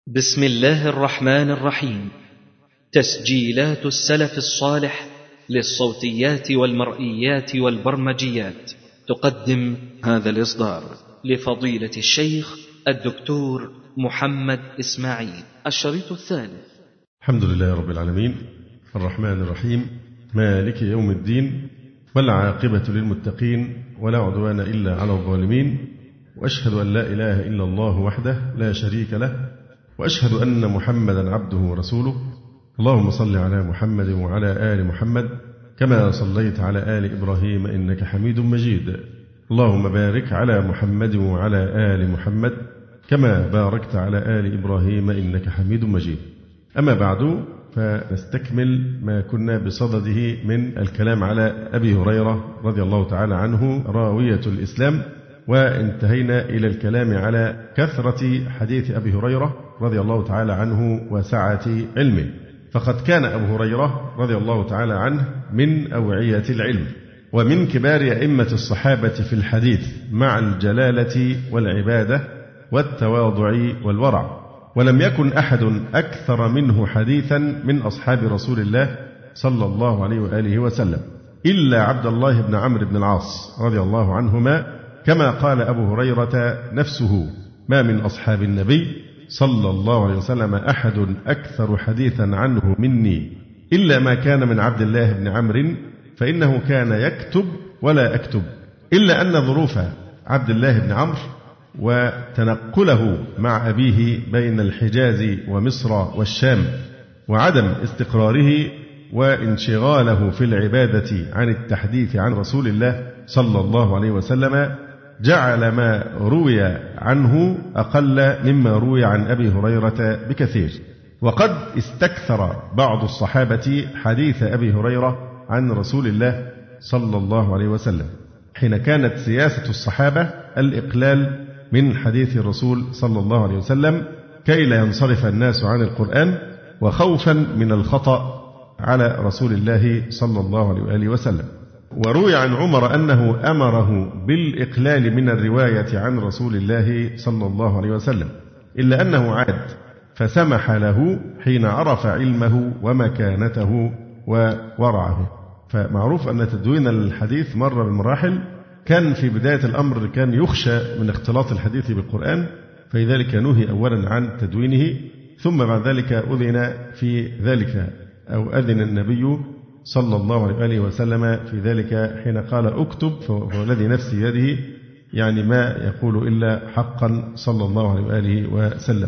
بسم الله الرحمن الرحيم. تسجيلات السلف الصالح للصوتيات والمرئيات والبرمجيات تقدم هذا الإصدار لفضيلة الشيخ الدكتور محمد إسماعيل. الشريط الثالث. الحمد لله رب العالمين الرحمن الرحيم مالك يوم الدين، والعاقبة للمتقين ولا عدوان إلا على الظالمين، وأشهد أن لا إله إلا الله وحده لا شريك له، وأشهد أن محمدا عبده ورسوله. اللهم صل على محمد وعلى آل محمد كما صليت على آل إبراهيم إنك حميد مجيد. اللهم بارك على محمد وعلى آل محمد كما باركت على آل إبراهيم إنك حميد مجيد. أما بعد، فنستكمل ما كنا بصدده من الكلام على أبي هريرة رضي الله تعالى عنه راوية الإسلام، وانتهينا إلى الكلام على كثرة حديث أبي هريرة رضي الله تعالى عنه وسعة علمه. فقد كان أبو هريرة رضي الله تعالى عنه من أوعية العلم، ومن كبار أئمة الصحابة في الحديث مع الجلالة والعبادة والتواضع والورع، ولم يكن أحد أكثر منه حديثا من أصحاب رسول الله صلى الله عليه وآله وسلم إلا عبد الله بن عمرو بن العاص رضي الله عنهما، كما قال أبو هريرة نفسه: ما من أصحاب النبي صلى الله عليه وسلم أحد أكثر حديثا عنه مني إلا ما كان من عبد الله بن عمرو، فإنه كان يكتب ولا أكتب. إلا أن ظروف عبد الله بن عمرو وتنقله مع أبيه بين الحجاز ومصر والشام، وعدم استقراره وانشغاله في العبادة عن التحديث عن رسول الله صلى الله عليه وسلم، جعل ما روي عنه أقل مما روي عن أبي هريرة بكثير. وقد استكثر بعض الصحابة حديث أبي هريرة عن رسول الله صلى الله عليه وسلم، حين كانت سياسة الصحابة الإقلال من حديث الرسول صلى الله عليه وسلم كي لا ينصرف الناس عن القرآن، وخوفا من الخطأ على رسول الله صلى الله عليه وآله وسلم. وروي عن عمر أنه أمره بالإقلال من الرواية عن رسول الله صلى الله عليه وسلم، إلا أنه عاد فسمح له حين عرف علمه ومكانته وورعه. فمعروف أن تدوين الحديث مر بالمراحل. كان في بداية الأمر كان يخشى من اختلاط الحديث بالقرآن، فلذلك نهي أولا عن تدوينه، ثم بعد ذلك أذن في ذلك، أو أذن النبي صلى الله عليه وآله وسلم في ذلك حين قال: اكتب فهو الذي نفسي بيده، يعني ما يقول إلا حقا صلى الله عليه وآله وسلم.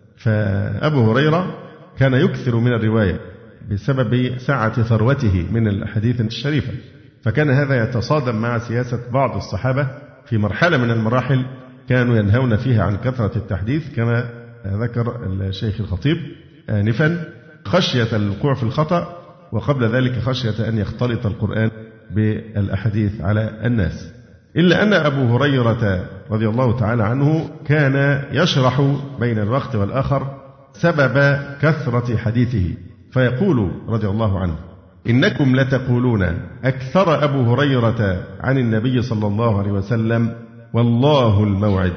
فأبو هريرة كان يكثر من الرواية بسبب سعة ثروته من الأحاديث الشريفة، فكان هذا يتصادم مع سياسة بعض الصحابة في مرحلة من المراحل كانوا ينهون فيها عن كثرة التحديث، كما ذكر الشيخ الخطيب آنفا، خشية الوقوع في الخطأ، وقبل ذلك خشية أن يختلط القرآن بالأحاديث على الناس. إلا أن أبو هريرة رضي الله تعالى عنه كان يشرح بين الوقت والآخر سبب كثرة حديثه، فيقول رضي الله عنه: إنكم لتقولون أكثر أبو هريرة عن النبي صلى الله عليه وسلم والله الموعد،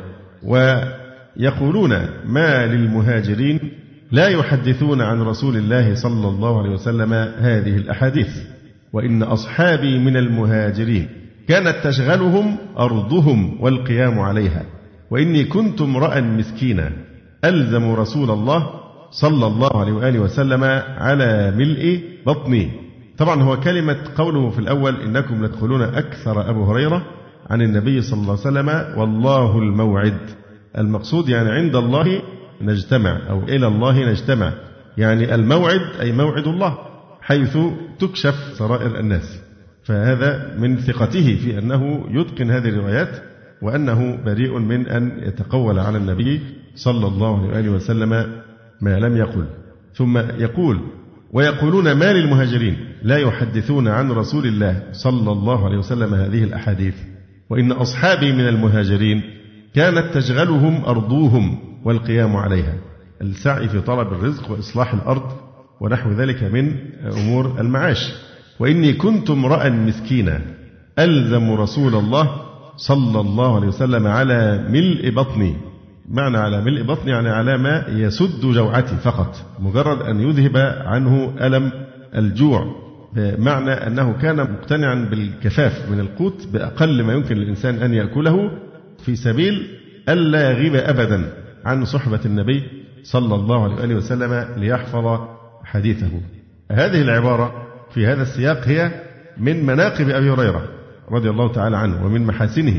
ويقولون ما للمهاجرين لا يحدثون عن رسول الله صلى الله عليه وسلم هذه الأحاديث، وإن أصحابي من المهاجرين كانت تشغلهم أرضهم والقيام عليها، وإني كنت امرأ مسكينا ألزم رسول الله صلى الله عليه وآله وسلم على ملء بطني. طبعا هو كلمة قوله في الأول إنكم لتقولون أكثر أبو هريرة عن النبي صلى الله عليه وسلم والله الموعد، المقصود يعني عند الله نجتمع أو إلى الله نجتمع، يعني الموعد أي موعد الله حيث تكشف سرائر الناس. فهذا من ثقته في أنه يتقن هذه الروايات، وأنه بريء من أن يتقول على النبي صلى الله عليه وآله وسلم ما لم يقل. ثم يقول: ويقولون ما للمهاجرين لا يحدثون عن رسول الله صلى الله عليه وسلم هذه الأحاديث، وإن أصحابي من المهاجرين كانت تشغلهم أرضوهم والقيام عليها، السعي في طلب الرزق وإصلاح الأرض ونحو ذلك من أمور المعاش. وإني كنت امرأ مسكينا ألزم رسول الله صلى الله عليه وسلم على ملء بطني، معنى على ملء بطني يعني على ما يسد جوعتي فقط، مجرد أن يذهب عنه ألم الجوع، بمعنى أنه كان مقتنعا بالكفاف من القوت بأقل ما يمكن للإنسان أن يأكله في سبيل ألا يغيب أبدا عن صحبة النبي صلى الله عليه وسلم ليحفظ حديثه. هذه العبارة في هذا السياق هي من مناقب أبي هريرة رضي الله تعالى عنه ومن محاسنه،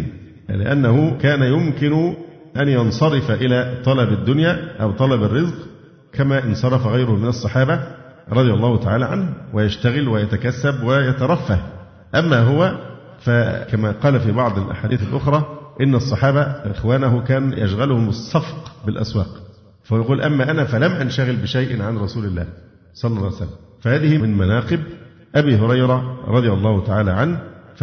لأنه كان يمكن أن ينصرف إلى طلب الدنيا أو طلب الرزق كما انصرف غيره من الصحابة رضي الله تعالى عنه، ويشتغل ويتكسب ويترفه. أما هو فكما قال في بعض الأحاديث الأخرى إن الصحابة إخوانه كان يشغلهم الصفق بالأسواق، فيقول أما أنا فلم أنشغل بشيء عن رسول الله صلى الله عليه وسلم. فهذه من مناقب أبي هريرة رضي الله تعالى عنه.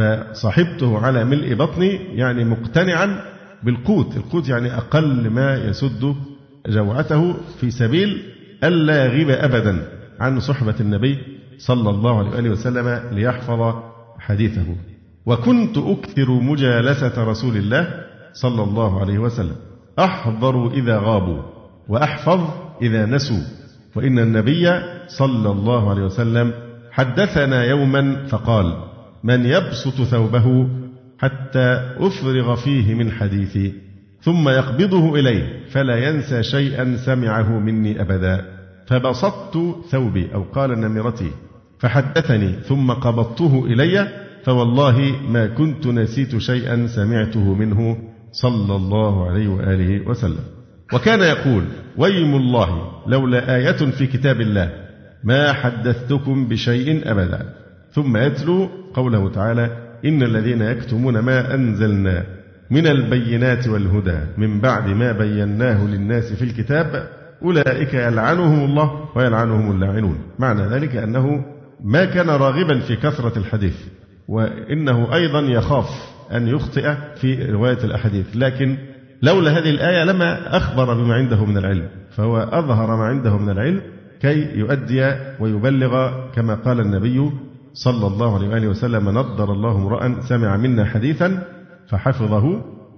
فصحبته على ملء بطني يعني مقتنعا بالقوت، القوت يعني أقل ما يسد جوعته في سبيل ألا يغيب أبدا عن صحبة النبي صلى الله عليه وسلم ليحفظ حديثه. وكنت أكثر مجالسة رسول الله صلى الله عليه وسلم، أحضر إذا غابوا وأحفظ إذا نسوا، وإن النبي صلى الله عليه وسلم حدثنا يوما فقال: من يبسط ثوبه حتى أفرغ فيه من حديثي ثم يقبضه إليه فلا ينسى شيئا سمعه مني أبدا، فبسطت ثوبي أو قال نمرتي فحدثني ثم قبضته إلي، فوالله ما كنت نسيت شيئا سمعته منه صلى الله عليه وآله وسلم. وكان يقول: ويم الله لولا آية في كتاب الله ما حدثتكم بشيء أبدا. ثم يتلو قوله تعالى: إن الذين يكتمون ما أنزلنا من البينات والهدى من بعد ما بيناه للناس في الكتاب أولئك يلعنهم الله ويلعنهم اللاعنون. معنى ذلك أنه ما كان راغبا في كثرة الحديث، وإنه أيضا يخاف أن يخطئ في رواية الأحاديث، لكن لولا هذه الآية لما أخبر بما عنده من العلم، فهو أظهر ما عنده من العلم كي يؤدي ويبلغ كما قال النبي صلى الله عليه وآله وسلم: نضر الله امرأ سمع منا حديثا فحفظه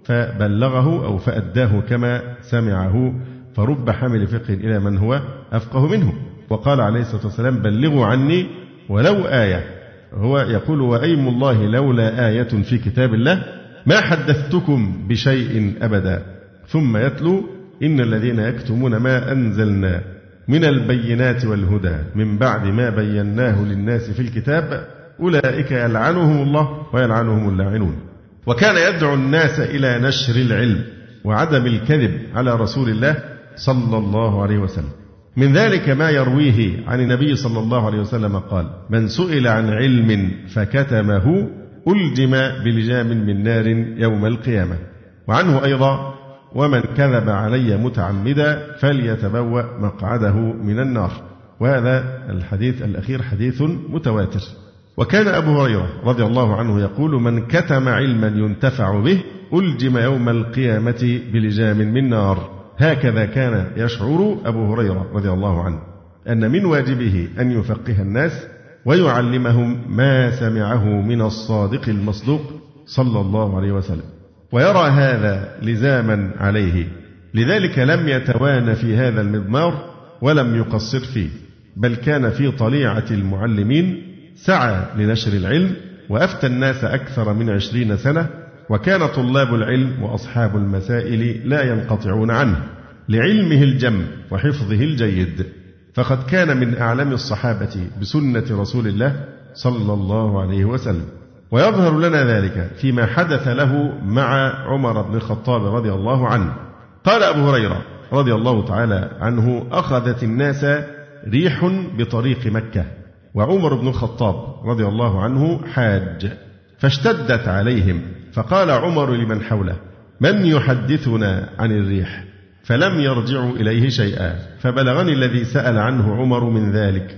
فبلغه أو فأداه كما سمعه، فرب حامل فقه إلى من هو أفقه منه. وقال عليه الصلاة والسلام: بلغوا عني ولو آية. هو يقول: وأيم الله لولا آية في كتاب الله ما حدثتكم بشيء أبدا. ثم يتلو: إن الذين يكتمون ما أنزلنا من البينات والهدى من بعد ما بيناه للناس في الكتاب أولئك يلعنهم الله ويلعنهم اللاعنون. وكان يدعو الناس إلى نشر العلم وعدم الكذب على رسول الله صلى الله عليه وسلم. من ذلك ما يرويه عن النبي صلى الله عليه وسلم قال: من سئل عن علم فكتمه ألجم بلجام من نار يوم القيامة. وعنه أيضا: ومن كذب علي متعمدا فليتبوأ مقعده من النار. وهذا الحديث الأخير حديث متواتر. وكان أبو هريرة رضي الله عنه يقول: من كتم علما ينتفع به ألجم يوم القيامة بلجام من نار. هكذا كان يشعر أبو هريرة رضي الله عنه أن من واجبه أن يفقه الناس ويعلمهم ما سمعه من الصادق المصدوق صلى الله عليه وسلم، ويرى هذا لزاما عليه، لذلك لم يتوان في هذا المضمار ولم يقصر فيه، بل كان في طليعة المعلمين، سعى لنشر العلم وأفتى الناس أكثر من 20 سنة، وكان طلاب العلم وأصحاب المسائل لا ينقطعون عنه لعلمه الجم وحفظه الجيد، فقد كان من أعلم الصحابة بسنة رسول الله صلى الله عليه وسلم. ويظهر لنا ذلك فيما حدث له مع عمر بن الخطاب رضي الله عنه. قال أبو هريرة رضي الله تعالى عنه: أخذت الناس ريح بطريق مكة، وعمر بن الخطاب رضي الله عنه حاج، فاشتدت عليهم، فقال عمر لمن حوله: من يحدثنا عن الريح؟ فلم يرجعوا إليه شيئا، فبلغني الذي سأل عنه عمر من ذلك،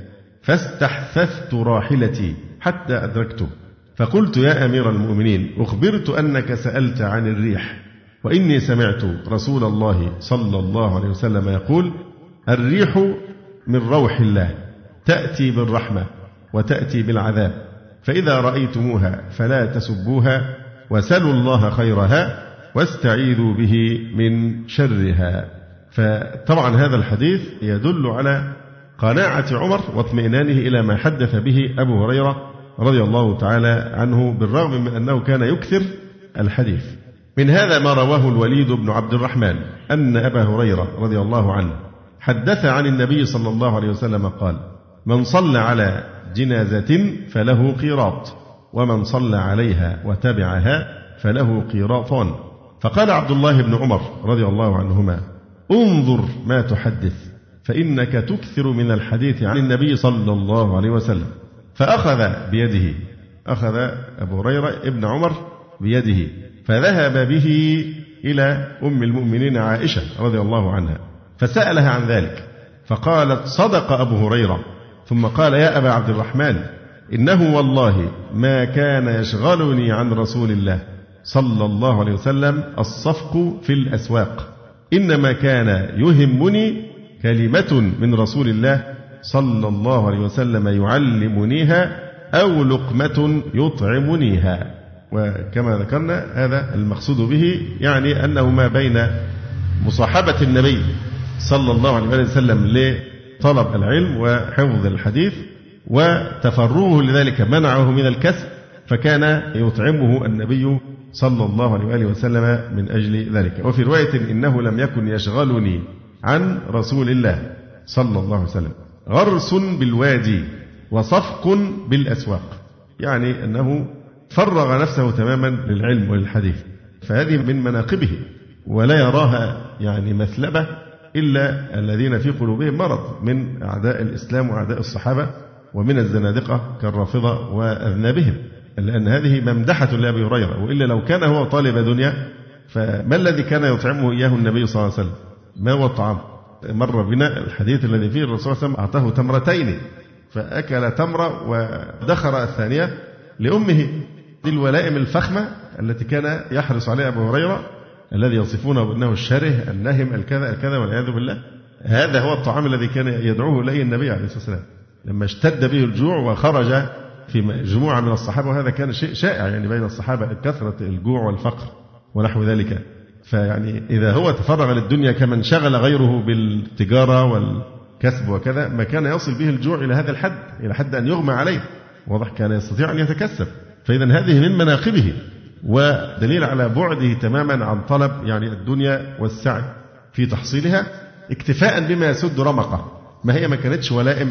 فاستحثثت راحلتي حتى أدركته، فقلت: يا أمير المؤمنين، أخبرت أنك سألت عن الريح، وإني سمعت رسول الله صلى الله عليه وسلم يقول: الريح من روح الله، تأتي بالرحمة وتأتي بالعذاب، فإذا رأيتموها فلا تسبوها، وسلوا الله خيرها، واستعيذوا به من شرها. فطبعا هذا الحديث يدل على قناعة عمر واطمئنانه إلى ما حدث به أبو هريرة رضي الله تعالى عنه، بالرغم من أنه كان يكثر الحديث. من هذا ما رواه الوليد بن عبد الرحمن أن أبا هريرة رضي الله عنه حدث عن النبي صلى الله عليه وسلم قال: من صلى على جنازة فله قيراط، ومن صلى عليها وتبعها فله قيراطان. فقال عبد الله بن عمر رضي الله عنهما: انظر ما تحدث، فإنك تكثر من الحديث عن النبي صلى الله عليه وسلم. فأخذ بيده، أخذ أبو هريرة ابن عمر بيده فذهب به إلى أم المؤمنين عائشة رضي الله عنها فسألها عن ذلك، فقالت: صدق أبو هريرة. ثم قال: يا أبا عبد الرحمن، إنه والله ما كان يشغلني عن رسول الله صلى الله عليه وسلم الصفق في الأسواق، إنما كان يهمني كلمة من رسول الله صلى الله عليه وسلم يعلمنيها أو لقمة يطعمنيها. وكما ذكرنا هذا المقصود به يعني أنه ما بين مصاحبة النبي صلى الله عليه وسلم لطلب العلم وحفظ الحديث وتفرغه لذلك منعه من الكسب، فكان يطعمه النبي صلى الله عليه وسلم من أجل ذلك. وفي رواية: إنه لم يكن يشغلني عن رسول الله صلى الله عليه وسلم غرس بالوادي وصفق بالأسواق، يعني أنه فرغ نفسه تماما للعلم وللحديث. فهذه من مناقبه، ولا يراها يعني مثلبة إلا الذين في قلوبهم مرض من أعداء الإسلام وأعداء الصحابة ومن الزنادقة كالرافضة وأذنابهم، لأن هذه ممدحة لأبي هريرة. وإلا لو كان هو طالب دنيا فما الذي كان يطعمه إياه النبي صلى الله عليه وسلم؟ ما هو الطعام؟ مر بنا الحديث الذي فيه الرسول صلى الله عليه وسلم أعطاه تمرتين، فأكل تمرة ودخر الثانية لأمه. دي الولائم الفخمة التي كان يحرص عليها أبو هريرة، الذي يصفونه بأنه الشره النهم الكذا الكذا والعياذ بالله. هذا هو الطعام الذي كان يدعوه إليه النبي عليه الصلاة والسلام لما اشتد به الجوع وخرج في مجموعة من الصحابة، وهذا كان شيء شائع يعني بين الصحابة، كثرة الجوع والفقر ونحو ذلك. فيعني إذا هو تفرغ للدنيا كما انشغل غيره بالتجارة والكسب وكذا، ما كان يصل به الجوع إلى هذا الحد، إلى حد أن يغمى عليه. واضح كان يستطيع أن يتكسب. فإذا هذه من مناقبه ودليل على بعده تماما عن طلب يعني الدنيا والسعي في تحصيلها، اكتفاء بما يسد رمقه. ما هي ما كانتش ولائم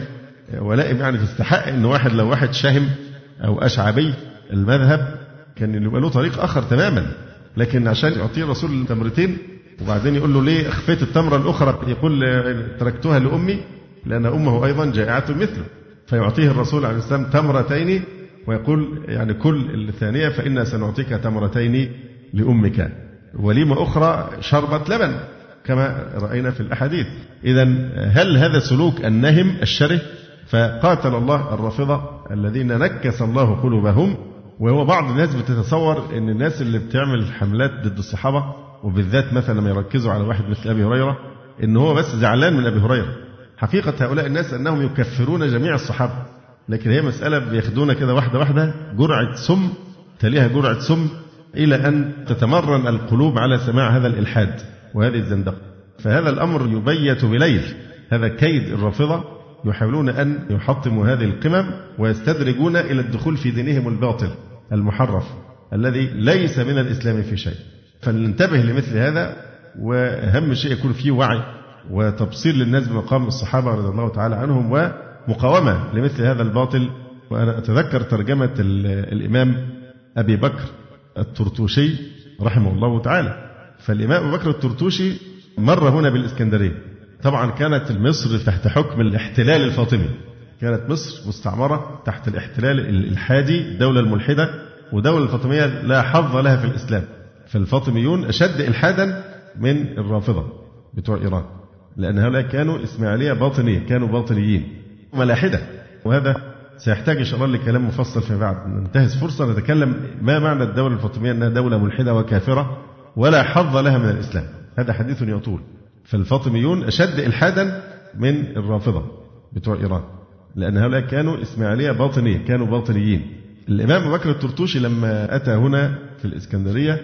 يعني تستحق أن واحد لو واحد شهم أو أشعبي المذهب كان يبقى له طريق آخر تماما، لكن عشان يعطيه الرسول تمرتين وبعدين يقول له ليه أخفيت التمرة الأخرى؟ يقول تركتها لأمي لأن أمه أيضا جائعة مثله، فيعطيه الرسول عليه السلام تمرتين ويقول يعني كل الثانية فإنا سنعطيك تمرتين لأمك. وليمة أخرى شربة لبن كما رأينا في الأحاديث. إذا هل هذا سلوك النهم الشره؟ فقاتل الله الرافضة الذين نكس الله قلوبهم. وهو بعض الناس بتتصور أن الناس اللي بتعمل حملات ضد الصحابة وبالذات مثلا لما يركزوا على واحد مثل أبي هريرة إن هو بس زعلان من أبي هريرة. حقيقة هؤلاء الناس أنهم يكفرون جميع الصحابة، لكن هي مسألة بياخدونا كده واحدة واحدة، جرعة سم تليها جرعة سم، إلى أن تتمرن القلوب على سماع هذا الإلحاد وهذه الزندقة. فهذا الأمر يبيت بليل، هذا كيد الرافضة، يحاولون أن يحطموا هذه القمم ويستدرجون إلى الدخول في دينهم الباطل المحرف الذي ليس من الإسلام في شيء. فلننتبه لمثل هذا، وأهم شيء يكون فيه وعي وتبصير للناس بمقام الصحابة رضي الله تعالى عنهم ومقاومة لمثل هذا الباطل. وأنا أتذكر ترجمة الإمام أبي بكر الطرطوشي رحمه الله تعالى. فالإمام أبي بكر الطرطوشي مر هنا بالإسكندرية. طبعا كانت مصر تحت حكم الاحتلال الفاطمي، كانت مصر مستعمرة تحت الاحتلال الإلحادي، الدولة الملحدة، ودولة الفاطمية لا حظ لها في الإسلام. فالفاطميون أشد إلحادا من الرافضة بتوع إيران، لأن هؤلاء كانوا إسماعيلية باطنية، كانوا باطنيين ملاحدة. وهذا سيحتاج إن شاء الله لكلام مفصل فيما بعد. ننتهز فرصة نتكلم ما معنى الدولة الفاطمية، أنها دولة ملحدة وكافرة ولا حظ لها من الإسلام. هذا حديث يطول. فالفاطميون أشد إلحادا من الرافضة بتوع إيران، لأن هؤلاء كانوا إسماعيلية باطنية، كانوا باطنيين. الإمام أبو بكر الطرطوشي لما أتى هنا في الإسكندرية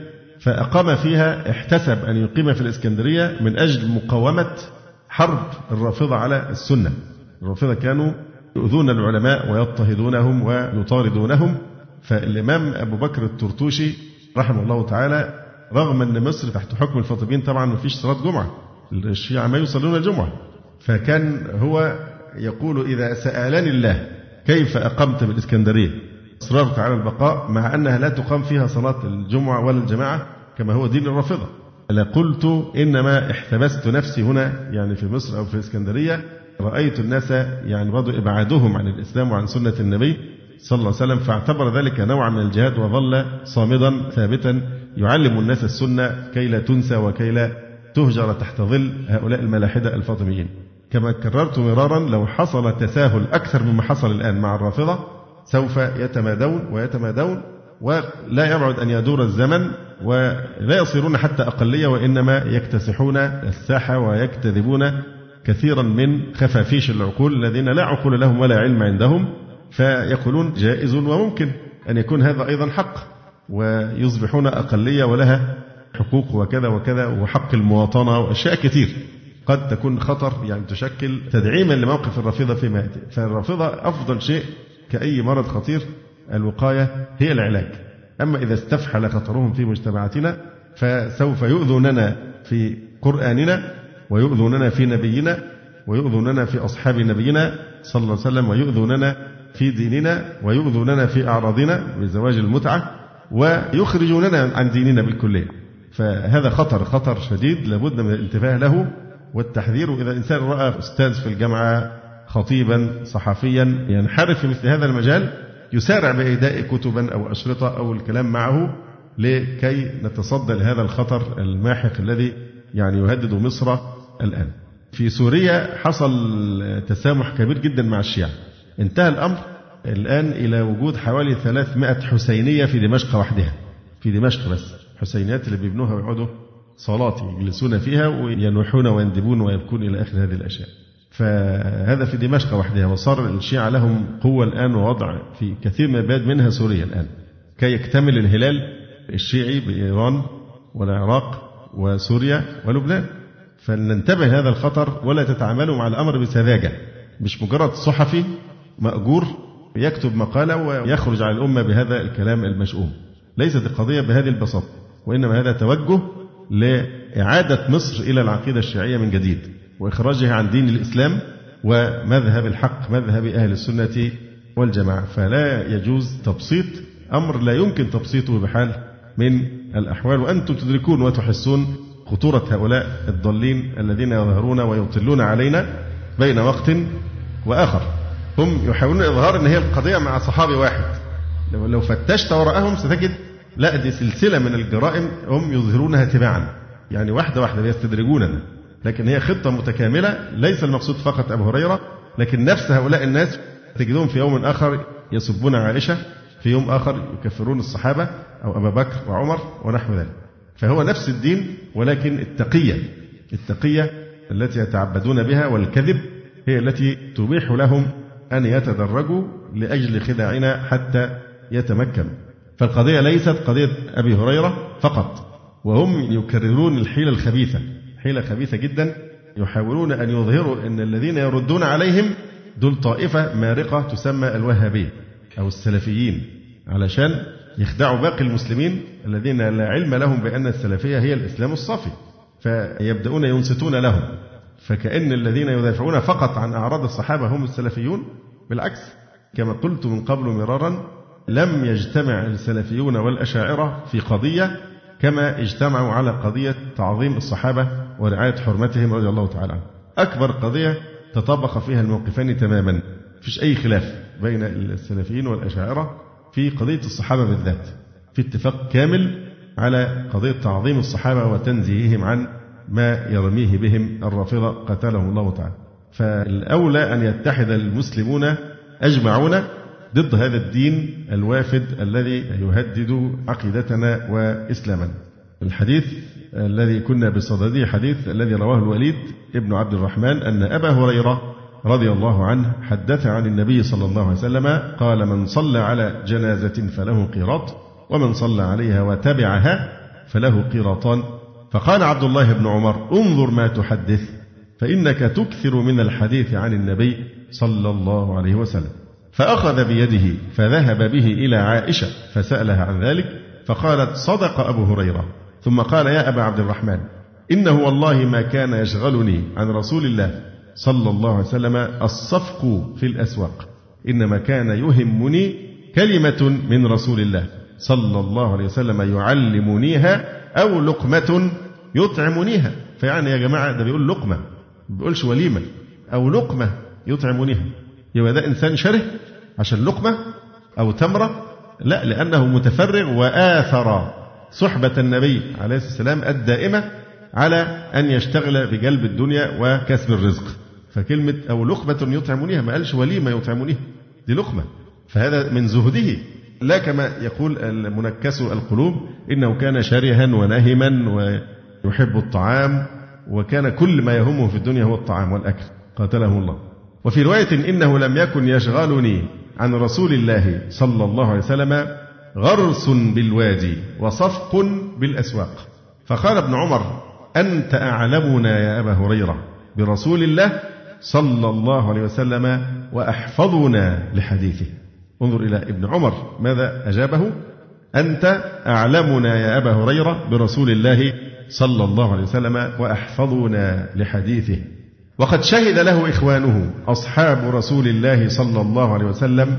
فأقام فيها، احتسب أن يقيم في الإسكندرية من أجل مقاومة حرب الرافضة على السنة. الرافضة كانوا يؤذون العلماء ويضطهدونهم ويطاردونهم. فالإمام أبو بكر الطرطوشي رحمه الله تعالى، رغم أن مصر تحت حكم الفاطميين طبعا ما فيش صلاة جمعة، الشيعة ما يصلون الجمعة، فكان هو يقول: إذا سألني الله كيف أقمت بالإسكندرية أصررت على البقاء مع أنها لا تقام فيها صلاة الجمعة ولا الجماعة كما هو دين الرافضة، لقلت إنما احتبست نفسي هنا يعني في مصر أو في الإسكندرية، رأيت الناس يعني برضو إبعادهم عن الإسلام وعن سنة النبي صلى الله عليه وسلم، فاعتبر ذلك نوعا من الجهاد وظل صامدا ثابتا يعلم الناس السنة كي لا تنسى وكي لا تهجر تحت ظل هؤلاء الملاحدة الفاطميين. كما كررت مرارا، لو حصل تساهل أكثر مما حصل الآن مع الرافضة سوف يتمادون ولا يبعد أن يدور الزمن ولا يصيرون حتى أقلية، وإنما يكتسحون الساحة ويكتذبون كثيرا من خفافيش العقول الذين لا عقول لهم ولا علم عندهم، فيقولون جائز وممكن أن يكون هذا أيضا حق، ويصبحون أقلية ولها حقوق وكذا وكذا وحق المواطنة وأشياء كثير قد تكون خطر، يعني تشكل تدعيما لموقف الرافضة فيما يأتي. فالرافضة أفضل شيء كأي مرض خطير الوقاية هي العلاج. أما إذا استفحل خطرهم في مجتمعاتنا فسوف يؤذوننا في قرآننا ويؤذوننا في نبينا ويؤذوننا في أصحاب نبينا صلى الله عليه وسلم ويؤذوننا في ديننا ويؤذوننا في أعراضنا بزواج المتعة ويخرجوننا عن ديننا بالكلية. فهذا خطر شديد لابد من الانتباه له والتحذير. إذا إنسان رأى أستاذ في الجامعة خطيبا صحفيا ينحرف في مثل هذا المجال يسارع بإهداء كتبا أو أشرطة أو الكلام معه لكي نتصدى لهذا الخطر الماحق الذي يعني يهدد مصر الآن. في سوريا حصل تسامح كبير جدا مع الشيعة، انتهى الأمر الآن إلى وجود حوالي 300 حسينية في دمشق وحدها، في دمشق بس، حسينيات اللي بيبنوها ويقعدوا صلاة يجلسون فيها وينوحون ويندبون ويبكون إلى آخر هذه الأشياء. فهذا في دمشق وحدها، وصار الشيعة لهم قوة الآن ووضع في كثير من البلاد منها سوريا الآن كي يكتمل الهلال الشيعي بإيران والعراق وسوريا ولبنان. فلننتبه لهذا الخطر ولا تتعاملوا مع الأمر بسذاجة، مش مجرد صحفي مأجور يكتب مقالة ويخرج على الأمة بهذا الكلام المشؤوم. ليست القضية بهذه البساطة، وإنما هذا توجه لإعادة مصر إلى العقيدة الشيعية من جديد وإخراجها عن دين الإسلام ومذهب الحق مذهب أهل السنة والجماعة. فلا يجوز تبسيط أمر لا يمكن تبسيطه بحال من الأحوال، وأنتم تدركون وتحسون خطورة هؤلاء الضالين الذين يظهرون ويطلون علينا بين وقت وآخر. هم يحاولون إظهار أن هي القضية مع صحابي واحد، لو فتشت وراءهم ستجد لا، دي سلسلة من الجرائم هم يظهرونها تباعا، يعني واحدة يستدرجوننا، لكن هي خطة متكاملة. ليس المقصود فقط أبو هريرة، لكن نفس هؤلاء الناس تجدهم في يوم آخر يسبون عائشة، في يوم آخر يكفرون الصحابة أو أبا بكر وعمر ونحو ذلك. فهو نفس الدين، ولكن التقية التي يتعبدون بها والكذب هي التي تبيح لهم أن يتدرجوا لأجل خداعنا حتى يتمكنوا. فالقضية ليست قضية أبي هريرة فقط، وهم يكررون الحيلة الخبيثة، حيلة خبيثة جدا، يحاولون أن يظهروا أن الذين يردون عليهم دول طائفة مارقة تسمى الوهابية أو السلفيين، علشان يخدعوا باقي المسلمين الذين لا علم لهم بأن السلفية هي الإسلام الصافي، فيبدأون ينصتون لهم، فكأن الذين يدافعون فقط عن أعراض الصحابة هم السلفيون. بالعكس، كما قلت من قبل مرارا، لم يجتمع السلفيون والأشاعرة في قضية كما اجتمعوا على قضية تعظيم الصحابة ورعاية حرمتهم رضي الله تعالى عنهم. أكبر قضية تطابق فيها الموقفين تماما، فيش أي خلاف بين السلفيين والأشاعرة في قضية الصحابة بالذات، في اتفاق كامل على قضية تعظيم الصحابة وتنزيههم عن ما يرميه بهم الرافضة قتلهم الله تعالى. فالأولى أن يتحد المسلمون أجمعون ضد هذا الدين الوافد الذي يهدد عقيدتنا وإسلامنا. الحديث الذي كنا بصدده حديث الذي رواه الوليد ابن عبد الرحمن أن أبا هريرة رضي الله عنه حدث عن النبي صلى الله عليه وسلم قال: من صلى على جنازة فله قيراط، ومن صلى عليها وتبعها فله قيراطان. فقال عبد الله بن عمر: انظر ما تحدث، فإنك تكثر من الحديث عن النبي صلى الله عليه وسلم. فأخذ بيده فذهب به إلى عائشة فسألها عن ذلك، فقالت: صدق أبو هريرة. ثم قال: يا أبا عبد الرحمن، إنه والله ما كان يشغلني عن رسول الله صلى الله عليه وسلم الصفق في الأسواق، إنما كان يهمني كلمة من رسول الله صلى الله عليه وسلم يعلمنيها أو لقمة يطعمنيها. فيعني يا جماعة ده بيقول لقمة، ما بيقولش وليمة، أو لقمة يطعمنيها. يبقى ده إنسان شره عشان لقمة أو تمرة؟ لا، لأنه متفرغ وآثر صحبة النبي عليه الصلاة والسلام الدائمة على أن يشتغل بجلب الدنيا وكسب الرزق. فكلمة أو لقمة يطعمونيها، ما قالش وليمة يطعمونيها، دي لقمة. فهذا من زهده، لا كما يقول المنكس القلوب إنه كان شرها ونهما ويحب الطعام، وكان كل ما يهمه في الدنيا هو الطعام والأكل، قاتله الله. وفي رواية: إنه لم يكن يشغلني عن رسول الله صلى الله عليه وسلم غرس بالوادي وصفق بالأسواق. فقال ابن عمر: أنت أعلمنا يا أبا هريرة برسول الله صلى الله عليه وسلم وأحفظنا لحديثه. انظر إلى ابن عمر ماذا أجابه: أنت أعلمنا يا أبا هريرة برسول الله صلى الله عليه وسلم وأحفظنا لحديثه. وقد شهد له إخوانه أصحاب رسول الله صلى الله عليه وسلم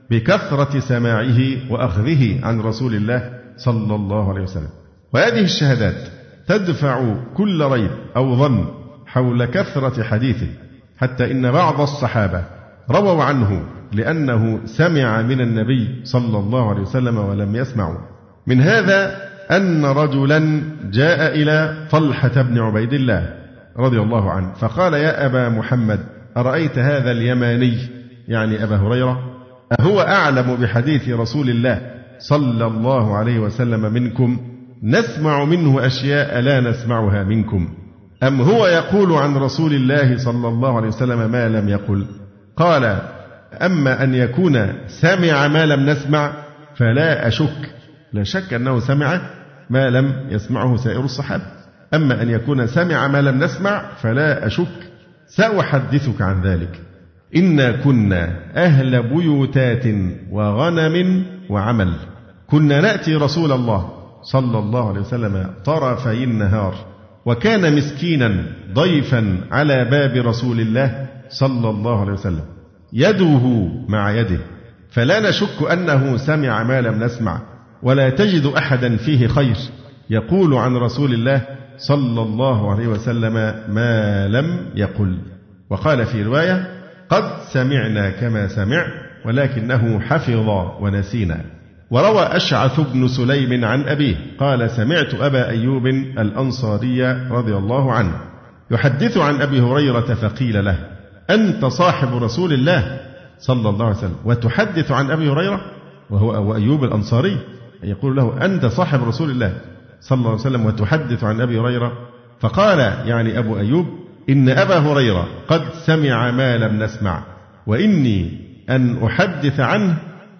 بكثرة سماعه وأخذه عن رسول الله صلى الله عليه وسلم. وهذه الشهادات تدفع كل ريب أو ظن حول كثرة حديثه، حتى إن بعض الصحابة رووا عنه لأنه سمع من النبي صلى الله عليه وسلم ولم يسمعوا. من هذا أن رجلا جاء إلى طلحة بن عبيد الله رضي الله عنه فقال: يا أبا محمد، أرأيت هذا اليماني، يعني أبا هريرة، أهو أعلم بحديث رسول الله صلى الله عليه وسلم منكم؟ نسمع منه أشياء لا نسمعها منكم، أم هو يقول عن رسول الله صلى الله عليه وسلم ما لم يقل؟ قال: أما أن يكون سمع ما لم نسمع فلا أشك، لا شك أنه سمع ما لم يسمعه سائر الصحابة. أما أن يكون سمع ما لم نسمع فلا أشك، سأحدثك عن ذلك. إنا كنا أهل بيوتات وغنم وعمل، كنا نأتي رسول الله صلى الله عليه وسلم طرفي النهار، وكان مسكينا ضيفا على باب رسول الله صلى الله عليه وسلم، يده مع يده، فلا نشك أنه سمع ما لم نسمع، ولا تجد أحدا فيه خير يقول عن رسول الله صلى الله عليه وسلم ما لم يقل. وقال في رواية: قد سمعنا كما سمع ولكنه حفظ ونسينا. وروى أشعث بن سليم عن أبيه قال: سمعت أبا أيوب الأنصاري رضي الله عنه يحدث عن أبي هريرة فقيل له: أنت صاحب رسول الله صلى الله عليه وسلم وتحدث عن أبي هريرة؟ وهو أبو أيوب الأنصاري يقول له: أنت صاحب رسول الله صلى الله عليه وسلم وتحدث عن أبي هريرة. فقال يعني أبو أيوب: إن أبا هريرة قد سمع ما لم نسمع، وإني أن أحدث عنه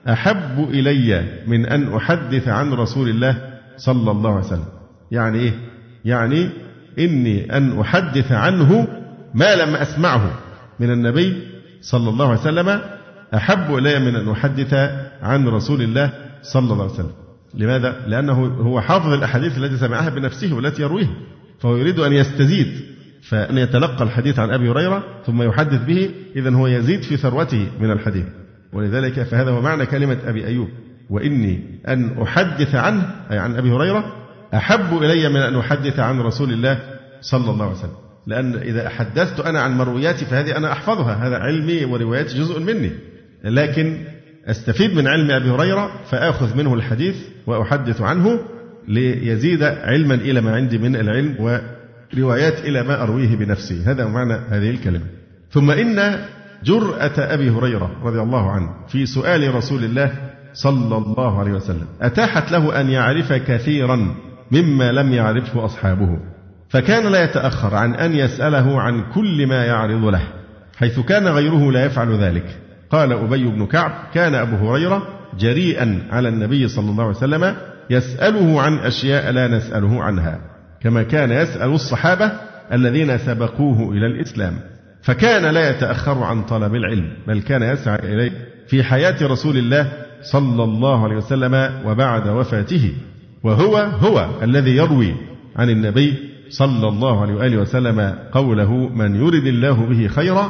أحب إلي من أن أحدث عن رسول الله صلى الله عليه وسلم. يعني إيه؟ يعني إني أن أحدث عنه ما لم أسمعه من النبي صلى الله عليه وسلم أحب إلي من أن أحدث عن رسول الله صلى الله عليه وسلم. لماذا؟ لأنه هو حافظ الأحاديث التي سمعها بنفسه والتي يرويها، فهو يريد أن يستزيد، فأن يتلقى الحديث عن أبي هريرة ثم يحدث به، إذن هو يزيد في ثروته من الحديث. ولذلك فهذا هو معنى كلمة أبي أيوب: وإني أن أحدث عنه أي عن أبي هريرة أحب إلي من أن أحدث عن رسول الله صلى الله عليه وسلم. لأن إذا حدثت أنا عن مروياتي فهذه أنا أحفظها، هذا علمي ورواياتي جزء مني، لكن أستفيد من علم أبي هريرة فآخذ منه الحديث وأحدث عنه ليزيد علما إلى ما عندي من العلم وروايات إلى ما أرويه بنفسي. هذا معنى هذه الكلمة. ثم إن جرأة أبي هريرة رضي الله عنه في سؤال رسول الله صلى الله عليه وسلم أتاحت له أن يعرف كثيرا مما لم يعرفه أصحابه، فكان لا يتأخر عن أن يسأله عن كل ما يعرض له، حيث كان غيره لا يفعل ذلك. قال أبي بن كعب: كان أبو هريرة جريئا على النبي صلى الله عليه وسلم يسأله عن أشياء لا نسأله عنها، كما كان يسأل الصحابة الذين سبقوه إلى الإسلام، فكان لا يتأخر عن طلب العلم، بل كان يسعى إليه في حياة رسول الله صلى الله عليه وسلم وبعد وفاته، وهو الذي يروي عن النبي صلى الله عليه وآله وسلم قوله: من يرد الله به خيرا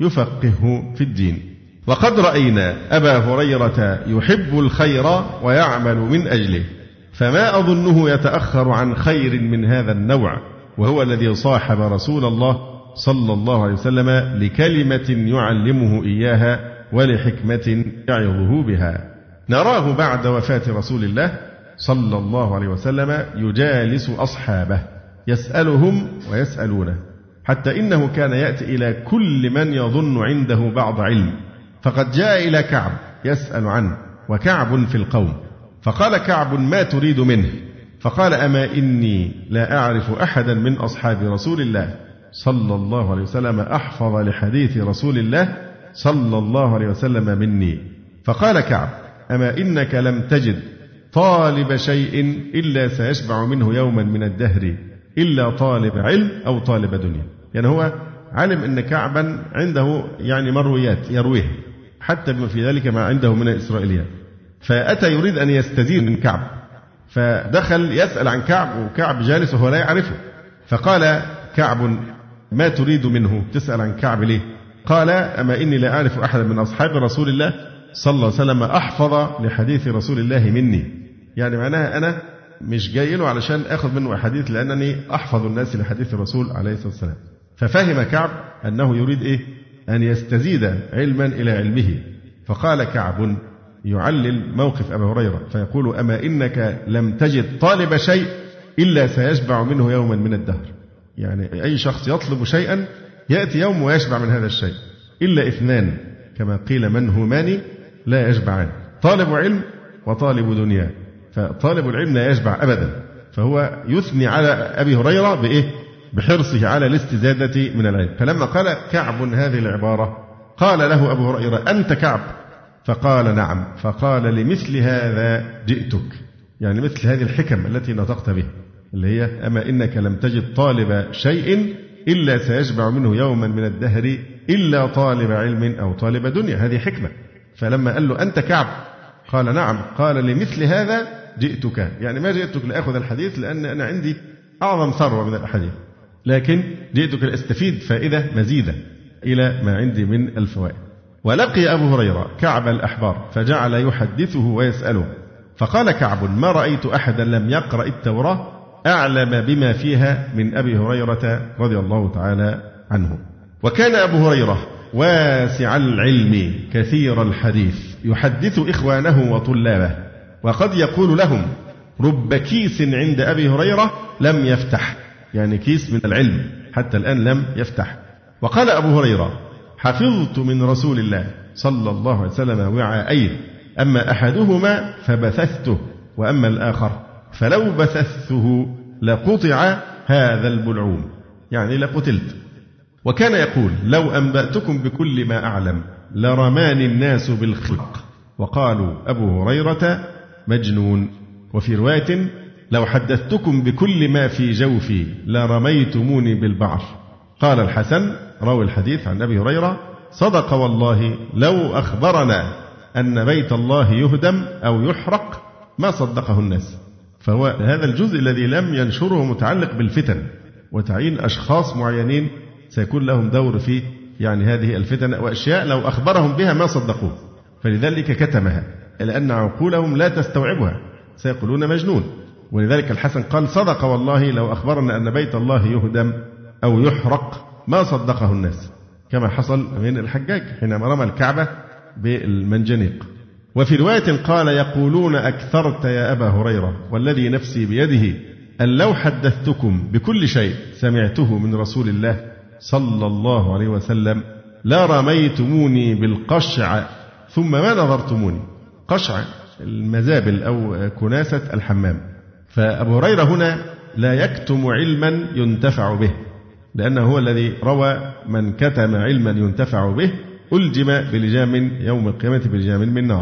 يفقهه في الدين. وقد رأينا أبا هريرة يحب الخير ويعمل من أجله، فما أظنه يتأخر عن خير من هذا النوع، وهو الذي صاحب رسول الله صلى الله عليه وسلم لكلمة يعلمه إياها ولحكمة يعظه بها. نراه بعد وفاة رسول الله صلى الله عليه وسلم يجالس أصحابه يسألهم ويسألونه، حتى إنه كان يأتي إلى كل من يظن عنده بعض علم، فقد جاء إلى كعب يسأل عنه، وكعب في القوم، فقال كعب: ما تريد منه؟ فقال: أما إني لا أعرف أحدا من أصحاب رسول الله صلى الله عليه وسلم أحفظ لحديث رسول الله صلى الله عليه وسلم مني. فقال كعب: أما إنك لم تجد طالب شيء إلا سيشبع منه يوما من الدهر إلا طالب علم أو طالب دنيا. يعني هو علم أن كعبا عنده يعني مرويات يرويها، حتى بما في ذلك ما عنده من الإسرائيليات، فأتى يريد أن يستزيد من كعب، فدخل يسأل عن كعب، وكعب جالس وهو لا يعرفه. فقال كعب: ما تريد منه؟ تسأل عن كعب ليه؟ قال: أما إني لا أعرف أحدا من أصحاب رسول الله صلى الله عليه وسلم أحفظ لحديث رسول الله مني. يعني معناها أنا مش جاي له علشان أخذ منه حديث، لأنني أحفظ الناس لحديث الرسول عليه الصلاة والسلام. ففهم كعب أنه يريد إيه؟ أن يستزيد علما إلى علمه. فقال كعب يعلل موقف أبي هريرة فيقول: أما إنك لم تجد طالب شيء إلا سيشبع منه يوما من الدهر. يعني أي شخص يطلب شيئا يأتي يوم ويشبع من هذا الشيء، إلا اثنان كما قيل: من همان لا يشبعان، طالب علم وطالب دنيا. فطالب العلم لا يشبع أبدا. فهو يثني على أبي هريرة بإيه؟ بحرصه على الاستزادة من العلم. فلما قال كعب هذه العبارة قال له أبو هريرة: أنت كعب؟ فقال: نعم. فقال: لمثل هذا جئتك، يعني مثل هذه الحكم التي نطقت بها، اللي هي: أما إنك لم تجد طالب شيء إلا سيشبع منه يوما من الدهر إلا طالب علم أو طالب دنيا. هذه حكمة. فلما قال له: أنت كعب؟ قال: نعم. قال: لمثل هذا جئتك، يعني ما جئتك لأخذ الحديث لأن أنا عندي أعظم ثروة من الأحاديث، لكن جئتك لأستفيد فائدة مزيدة إلى ما عندي من الفوائد. ولقي أبو هريرة كعب الأحبار فجعل يحدثه ويسأله، فقال كعب: ما رأيت أحدا لم يقرأ التوراة أعلم بما فيها من أبي هريرة رضي الله تعالى عنه. وكان أبو هريرة واسع العلم كثير الحديث، يحدث إخوانه وطلابه، وقد يقول لهم: رب كيس عند أبي هريرة لم يفتح، يعني كيس من العلم حتى الآن لم يفتح. وقال أبو هريرة: حفظت من رسول الله صلى الله عليه وسلم وعاءين، أما أحدهما فبثثته، وأما الآخر فلو بثثته لقطع هذا البلعوم، يعني لقتلت. وكان يقول: لو أنبأتكم بكل ما أعلم لرماني الناس بالخلق، وقالوا أبو هريرة مجنون. وفي رواية: لو حدثتكم بكل ما في جوفي لرميتموني بالبعر. قال الحسن راوي الحديث عن أبي هريرة: صدق والله لو أخبرنا أن بيت الله يهدم أو يحرق ما صدقه الناس. فهو هذا الجزء الذي لم ينشره متعلق بالفتن وتعيين أشخاص معينين سيكون لهم دور في يعني هذه الفتن، وأشياء لو أخبرهم بها ما صدقوه، فلذلك كتمها لأن عقولهم لا تستوعبها، سيقولون مجنون. ولذلك الحسن قال: صدق والله لو أخبرنا أن بيت الله يهدم أو يحرق ما صدقه الناس، كما حصل من الحجاج حينما رمى الكعبة بالمنجنيق. وفي رواية قال: يقولون أكثرت يا أبا هريرة، والذي نفسي بيده أن لو حدثتكم بكل شيء سمعته من رسول الله صلى الله عليه وسلم لا رميتموني بالقشع ثم ما نظرتموني. قشع المزابل أو كناسة الحمام. فأبو هريرة هنا لا يكتم علما ينتفع به، لأنه هو الذي روى: من كتم علما ينتفع به ألجم بلجام يوم القيامة بلجام من نار.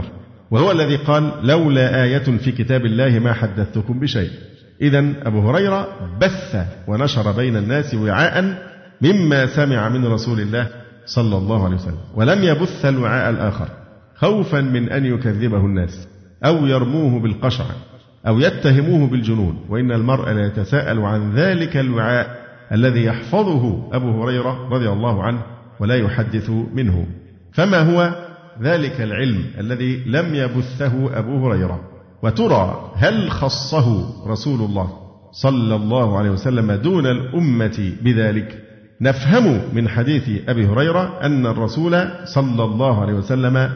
وهو الذي قال: لولا آية في كتاب الله ما حدثتكم بشيء. إذن أبو هريرة بث ونشر بين الناس وعاء مما سمع من رسول الله صلى الله عليه وسلم، ولم يبث الوعاء الآخر خوفا من أن يكذبه الناس أو يرموه بالقشع أو يتهموه بالجنون، وإن المرء لا يتساءل عن ذلك الوعاء الذي يحفظه أبو هريرة رضي الله عنه ولا يحدث منه. فما هو ذلك العلم الذي لم يبثه أبو هريرة؟ وترى هل خصه رسول الله صلى الله عليه وسلم دون الأمة بذلك؟ نفهم من حديث أبي هريرة أن الرسول صلى الله عليه وسلم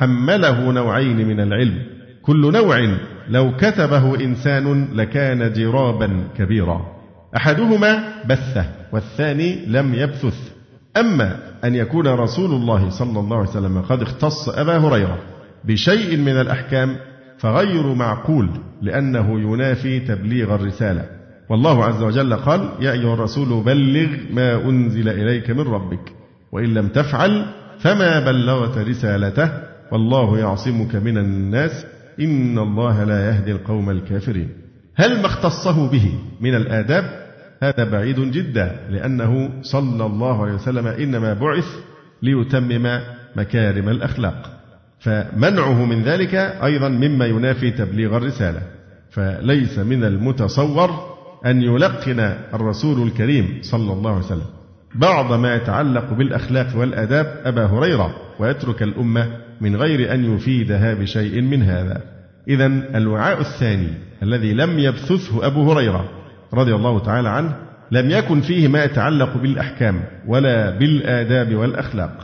حمله نوعين من العلم، كل نوع لو كتبه إنسان لكان جرابا كبيرا، أحدهما بثه والثاني لم يبثث. أما أن يكون رسول الله صلى الله عليه وسلم قد اختص أبا هريرة بشيء من الأحكام فغير معقول، لأنه ينافي تبليغ الرسالة. والله عز وجل قال: يا أيها الرسول بلغ ما أنزل إليك من ربك وإن لم تفعل فما بلغت رسالته والله يعصمك من الناس إن الله لا يهدي القوم الكافرين. هل ما اختصه به من الآداب؟ هذا بعيد جدا، لأنه صلى الله عليه وسلم إنما بعث ليتمم مكارم الأخلاق، فمنعه من ذلك أيضا مما ينافي تبليغ الرسالة. فليس من المتصور أن يلقن الرسول الكريم صلى الله عليه وسلم بعض ما يتعلق بالأخلاق والآداب أبا هريرة ويترك الأمة من غير أن يفيدها بشيء من هذا. إذن الوعاء الثاني الذي لم يبثثه أبو هريرة رضي الله تعالى عنه لم يكن فيه ما يتعلق بالأحكام ولا بالآداب والأخلاق،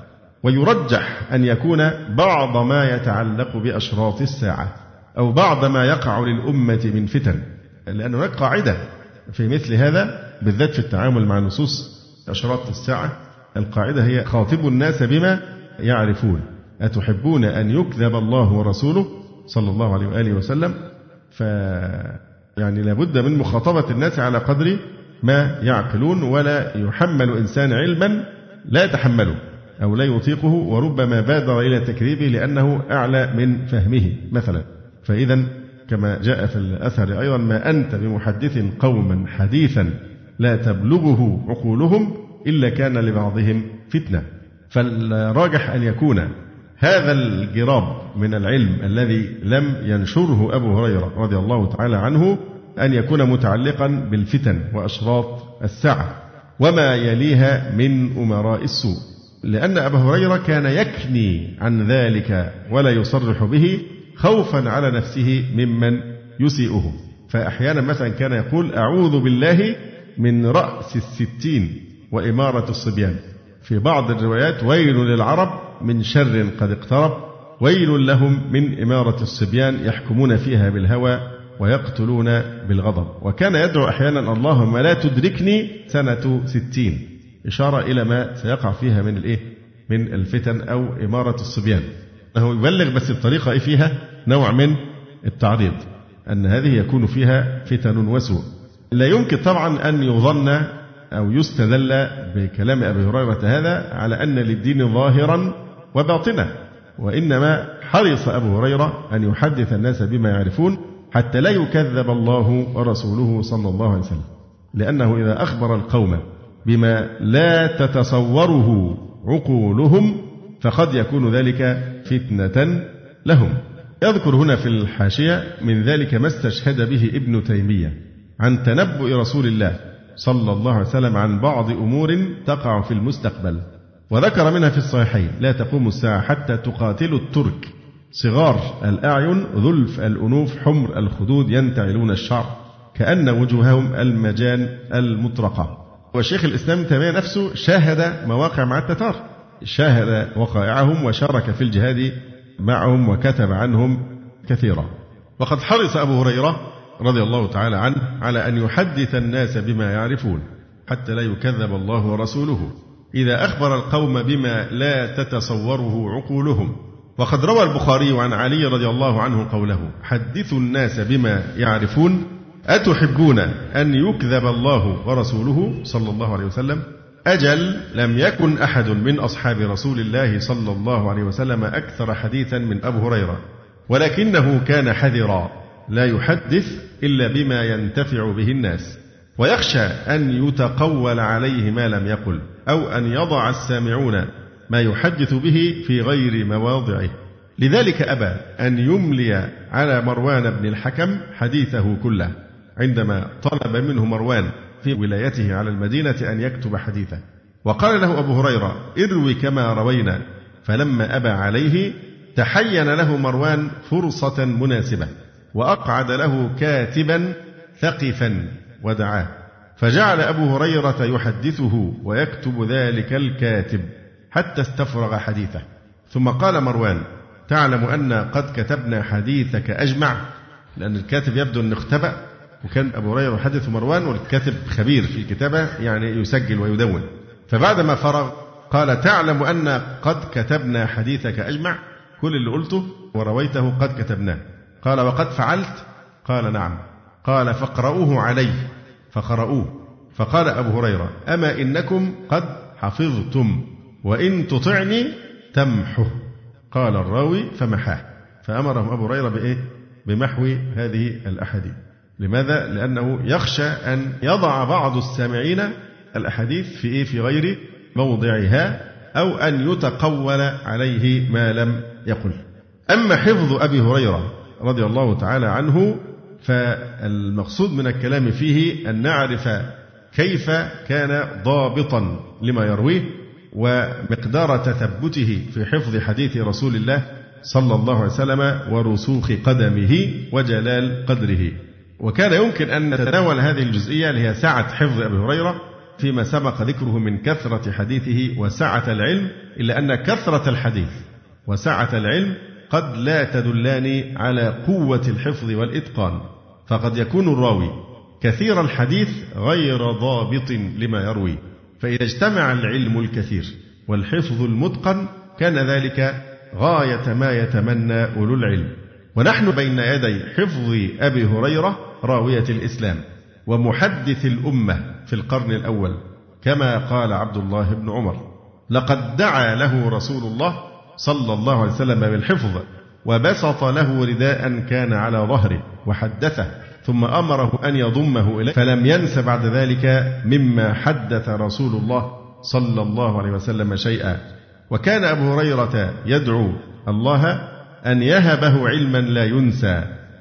ويرجح أن يكون بعض ما يتعلق بأشراط الساعة أو بعض ما يقع للأمة من فتن، لأن هناك قاعدة في مثل هذا بالذات في التعامل مع نصوص أشراط الساعة. القاعدة هي: خاطبوا الناس بما يعرفون، أتحبون أن يكذب الله ورسوله صلى الله عليه وآله وسلم. يعني لابد من مخاطبة الناس على قدر ما يعقلون، ولا يحمل إنسان علما لا يتحمله أو لا يطيقه، وربما بادر إلى تكذيبه لأنه أعلى من فهمه مثلا. فإذا كما جاء في الأثر أيضا: ما أنت بمحدث قوما حديثا لا تبلغه عقولهم إلا كان لبعضهم فتنة. فالراجح أن يكون هذا الجراب من العلم الذي لم ينشره أبو هريرة رضي الله تعالى عنه أن يكون متعلقا بالفتن وأشراط الساعة وما يليها من أمراء السوء، لأن أبا هريرة كان يكني عن ذلك ولا يصرح به خوفا على نفسه ممن يسيئه. فأحيانا مثلا كان يقول: أعوذ بالله من رأس 60 وإمارة الصبيان. في بعض الروايات: ويل للعرب من شر قد اقترب، ويل لهم من إمارة الصبيان يحكمون فيها بالهوى ويقتلون بالغضب. وكان يدعو أحيانا: اللهم لا تدركني سنة 60، إشارة إلى ما سيقع فيها من الفتن أو إمارة الصبيان. أنه يبلغ بس بطريقة فيها نوع من التعريض، أن هذه يكون فيها فتن وسوء. لا يمكن طبعا أن يظن أو يستدل بكلام أبي هريرة هذا على أن للدين ظاهرا وباطنا، وإنما حرص أبو هريرة أن يحدث الناس بما يعرفون حتى لا يكذب الله ورسوله صلى الله عليه وسلم، لأنه إذا أخبر القوم بما لا تتصوره عقولهم فقد يكون ذلك فتنة لهم. يذكر هنا في الحاشية من ذلك ما استشهد به ابن تيمية عن تنبؤ رسول الله صلى الله عليه وسلم عن بعض أمور تقع في المستقبل، وذكر منها في الصحيحين: لا تقوم الساعة حتى تقاتلوا الترك صغار الأعين ذلف الأنوف حمر الخدود ينتعلون الشعر كأن وجوههم المجان المطرقة. والشيخ الإسلام تيمية نفسه شاهد مواقع مع التتار، شاهد وقائعهم وشارك في الجهاد معهم وكتب عنهم كثيرا. وقد حرص أبو هريرة رضي الله تعالى عنه على أن يحدث الناس بما يعرفون حتى لا يكذب الله ورسوله إذا أخبر القوم بما لا تتصوره عقولهم. وقد روى البخاري عن علي رضي الله عنه قوله: حدثوا الناس بما يعرفون أتحبون أن يكذب الله ورسوله صلى الله عليه وسلم. أجل لم يكن أحد من أصحاب رسول الله صلى الله عليه وسلم أكثر حديثا من أبو هريرة، ولكنه كان حذرا لا يحدث إلا بما ينتفع به الناس، ويخشى أن يتقول عليه ما لم يقل، أو أن يضع السامعون ما يحدث به في غير مواضعه. لذلك أبى أن يملي على مروان بن الحكم حديثه كله عندما طلب منه مروان في ولايته على المدينة أن يكتب حديثه، وقال له أبو هريرة: اروي كما روينا. فلما أبى عليه تحين له مروان فرصة مناسبة، وأقعد له كاتبا ثقفا ودعاه، فجعل أبو هريرة يحدثه ويكتب ذلك الكاتب حتى استفرغ حديثه. ثم قال مروان: تعلم أن قد كتبنا حديثك أجمع، لأن الكاتب يبدو أن اختبأ، وكان أبو هريرة يحدث مروان والكاتب خبير في الكتابة يعني يسجل ويدون. فبعدما فرغ قال: تعلم أن قد كتبنا حديثك أجمع، كل اللي قلته ورويته قد كتبناه. قال: وقد فعلت؟ قال: نعم. قال: فاقرؤوه علي. فقرؤوه. فقال أبو هريرة: أما إنكم قد حفظتم، وإن تطعني تمحه. قال الراوي: فمحاه. فأمرهم أبو هريرة بإيه؟ بمحو هذه الأحاديث. لماذا؟ لأنه يخشى أن يضع بعض السامعين الأحاديث في إيه؟ في غير موضعها، أو أن يتقول عليه ما لم يقل. أما حفظ أبي هريرة رضي الله تعالى عنه فالمقصود من الكلام فيه أن نعرف كيف كان ضابطا لما يرويه، ومقدار تثبته في حفظ حديث رسول الله صلى الله عليه وسلم، ورسوخ قدمه وجلال قدره. وكان يمكن أن نتناول هذه الجزئية اللي هي سعة حفظ أبي هريرة فيما سبق ذكره من كثرة حديثه وسعة العلم، إلا أن كثرة الحديث وسعة العلم قد لا تدلان على قوة الحفظ والإتقان، فقد يكون الراوي كثير الحديث غير ضابط لما يروي، فإذا اجتمع العلم الكثير والحفظ المتقن كان ذلك غاية ما يتمنى أولو العلم. ونحن بين يدي حفظ أبي هريرة راوية الإسلام ومحدث الأمة في القرن الأول، كما قال عبد الله بن عمر: لقد دعا له رسول الله صلى الله عليه وسلم بالحفظ، وبسط له رداء كان على ظهره وحدثه، ثم أمره أن يضمه إليه، فلم ينس بعد ذلك مما حدث رسول الله صلى الله عليه وسلم شيئا. وكان أبو هريرة يدعو الله أن يهبه علما لا ينسى،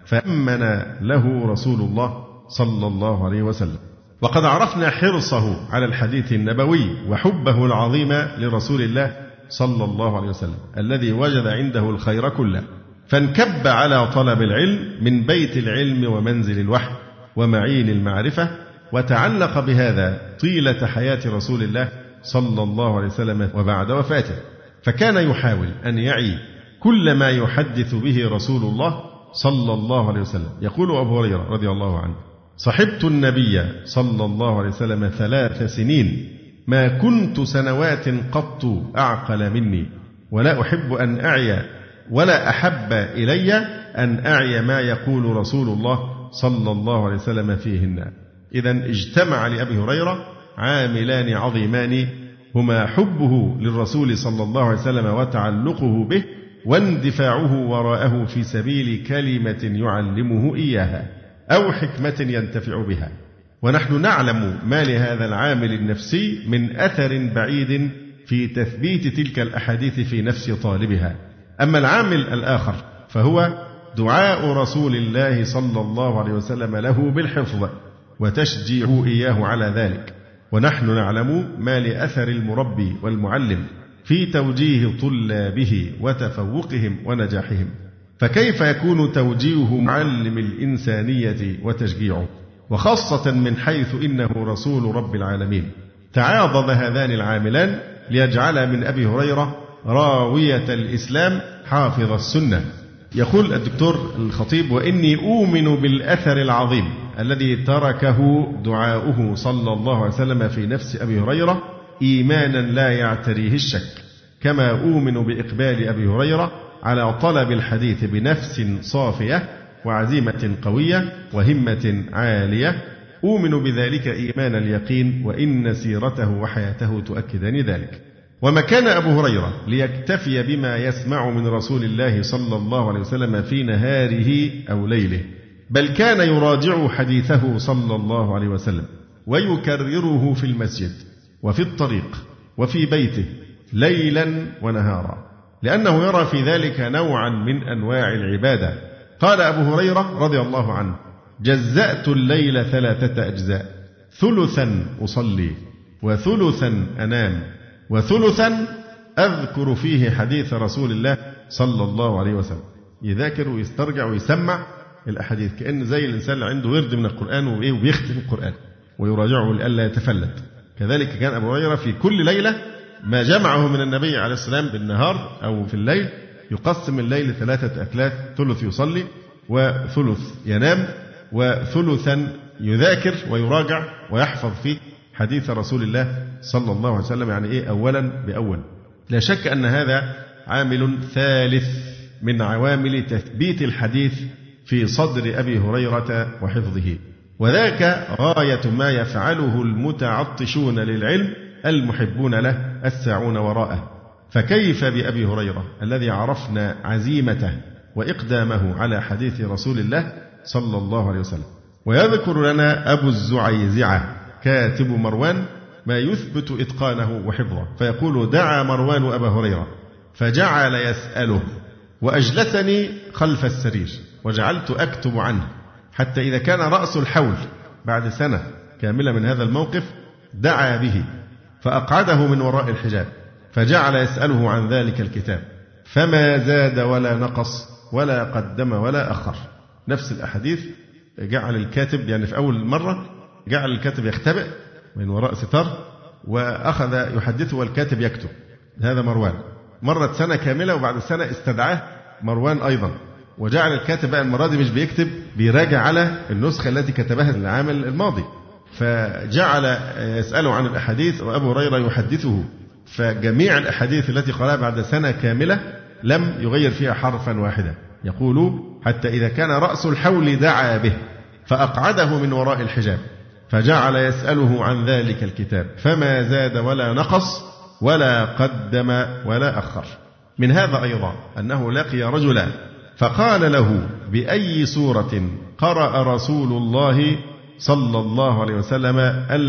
فأمن له رسول الله صلى الله عليه وسلم. وقد عرفنا حرصه على الحديث النبوي وحبه العظيم لرسول الله صلى الله عليه وسلم الذي وجد عنده الخير كله، فانكب على طلب العلم من بيت العلم ومنزل الوحي ومعين المعرفة، وتعلق بهذا طيلة حياة رسول الله صلى الله عليه وسلم وبعد وفاته، فكان يحاول أن يعي كل ما يحدث به رسول الله صلى الله عليه وسلم. يقول أبو هريرة رضي الله عنه: صحبت النبي صلى الله عليه وسلم 3 سنين، ما كنت سنوات قط أعقل مني، ولا أحب أن أعي ولا أحب إلي أن أعي ما يقول رسول الله صلى الله عليه وسلم فيهن. إذن اجتمع لأبي هريرة عاملان عظيمان، هما حبه للرسول صلى الله عليه وسلم وتعلقه به، واندفاعه وراءه في سبيل كلمة يعلمه إياها أو حكمة ينتفع بها. ونحن نعلم ما لهذا العامل النفسي من أثر بعيد في تثبيت تلك الأحاديث في نفس طالبها. أما العامل الآخر فهو دعاء رسول الله صلى الله عليه وسلم له بالحفظ وتشجيعه إياه على ذلك. ونحن نعلم ما لأثر المربي والمعلم في توجيه طلابه وتفوقهم ونجاحهم، فكيف يكون توجيه معلم الإنسانية وتشجيعه، وخاصة من حيث إنه رسول رب العالمين. تعاضد هذان العاملان ليجعل من أبي هريرة راوية الإسلام حافظ السنة. يقول الدكتور الخطيب: وإني أؤمن بالأثر العظيم الذي تركه دعاؤه صلى الله عليه وسلم في نفس أبي هريرة إيمانا لا يعتريه الشك، كما أؤمن بإقبال أبي هريرة على طلب الحديث بنفس صافية وعزيمة قوية وهمة عالية، أؤمن بذلك إيمان اليقين، وإن سيرته وحياته تؤكدان ذلك. وما كان أبو هريرة ليكتفي بما يسمع من رسول الله صلى الله عليه وسلم في نهاره أو ليله، بل كان يراجع حديثه صلى الله عليه وسلم ويكرره في المسجد وفي الطريق وفي بيته ليلا ونهارا، لأنه يرى في ذلك نوعا من أنواع العبادة. قال أبو هريرة رضي الله عنه: جزأت الليل 3 أجزاء، ثلثا أصلي وثلثا أنام وثلثا أذكر فيه حديث رسول الله صلى الله عليه وسلم. يذاكر ويسترجع ويسمع الأحاديث كأن زي الإنسان اللي عنده ورد من القرآن وبيختم القرآن ويراجعه لئلا يتفلت. كذلك كان أبو هريرة في كل ليلة ما جمعه من النبي عليه السلام بالنهار أو في الليل يقسم الليل 3 أثلاث، ثلث يصلي وثلث ينام وثلثا يذاكر ويراجع ويحفظ فيه حديث رسول الله صلى الله عليه وسلم، يعني أولا بأول. لا شك أن هذا عامل ثالث من عوامل تثبيت الحديث في صدر أبي هريرة وحفظه، وذاك غاية ما يفعله المتعطشون للعلم المحبون له الساعون وراءه. فكيف بأبي هريرة الذي عرفنا عزيمته وإقدامه على حديث رسول الله صلى الله عليه وسلم. ويذكر لنا أبو الزعيزعة كاتب مروان ما يثبت إتقانه وحفظه، فيقول: دعا مروان أبا هريرة فجعل يسأله وأجلسني خلف السرير وجعلت أكتب عنه، حتى إذا كان رأس الحول بعد سنة كاملة من هذا الموقف دعا به فأقعده من وراء الحجاب فجعل يسأله عن ذلك الكتاب، فما زاد ولا نقص ولا قدم ولا أخر. نفس الأحاديث جعل الكاتب، يعني في أول مرة جعل الكاتب يختبئ من وراء ستار وأخذ يحدثه والكاتب يكتب. هذا مروان. مرت سنة كاملة وبعد سنة استدعاه مروان أيضا وجعل الكاتب بقى المرة دي مش بيكتب، بيراجع على النسخة التي كتبها العام الماضي، فجعل يسأله عن الأحاديث وأبو هريرة يحدثه. فجميع الأحاديث التي قالها بعد سنة كاملة لم يغير فيها حرفا واحدا. يقول: حتى إذا كان رأس الحول دعا به فأقعده من وراء الحجاب فجعل يسأله عن ذلك الكتاب، فما زاد ولا نقص ولا قدم ولا أخر. من هذا أيضا أنه لقي رجلا فقال له: بأي سورة قرأ رسول الله صلى الله عليه وسلم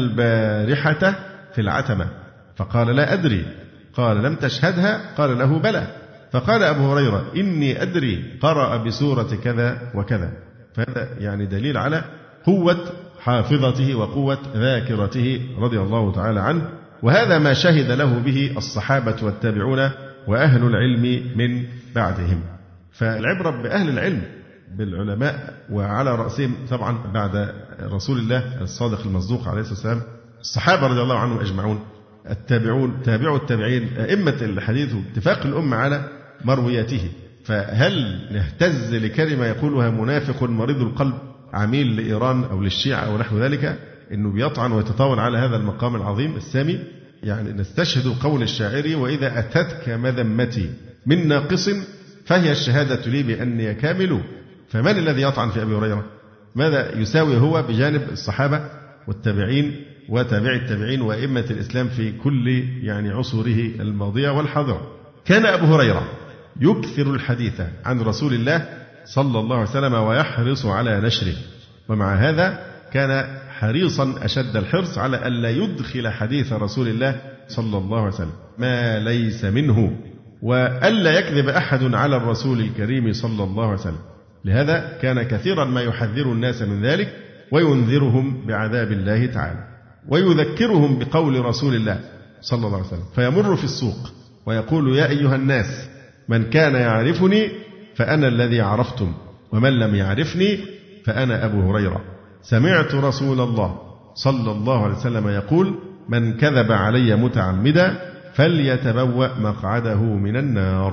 البارحة في العتمة؟ فقال: لا أدري. قال: لم تشهدها؟ قال له: بلى. فقال أبو هريرة: إني أدري، قرأ بسورة كذا وكذا. فهذا يعني دليل على قوة حافظته وقوة ذاكرته رضي الله تعالى عنه، وهذا ما شهد له به الصحابة والتابعون وأهل العلم من بعدهم. فالعبرة بأهل العلم بالعلماء، وعلى رأسهم طبعا بعد رسول الله الصادق المصدوق عليه الصلاة والسلام الصحابة رضي الله عنهم أجمعون، التابعون، تابعوا التابعين، أئمة الحديث، اتفاق الأمة على مروياته. فهل نهتز لكلمة يقولها منافق مريض القلب عميل لإيران أو للشيعة أو نحو ذلك أنه بيطعن ويتطاول على هذا المقام العظيم السامي؟ يعني نستشهد قول الشاعر: وإذا أتتك مذمتي من ناقص فهي الشهادة لي بأني كامل. فمن الذي يطعن في أبي هريرة؟ ماذا يساوي هو بجانب الصحابة والتابعين وتابع التابعين وأئمة الإسلام في كل يعني عصوره الماضية والحاضرة؟ كان أبو هريرة يكثر الحديث عن رسول الله صلى الله عليه وسلم ويحرص على نشره، ومع هذا كان حريصا أشد الحرص على ألا يدخل حديث رسول الله صلى الله عليه وسلم ما ليس منه، وألا يكذب أحد على الرسول الكريم صلى الله عليه وسلم. لهذا كان كثيرا ما يحذر الناس من ذلك وينذرهم بعذاب الله تعالى، ويذكرهم بقول رسول الله صلى الله عليه وسلم، فيمر في السوق ويقول: يا أيها الناس، من كان يعرفني فأنا الذي عرفتم، ومن لم يعرفني فأنا أبو هريرة، سمعت رسول الله صلى الله عليه وسلم يقول: من كذب علي متعمدا فليتبوأ مقعده من النار.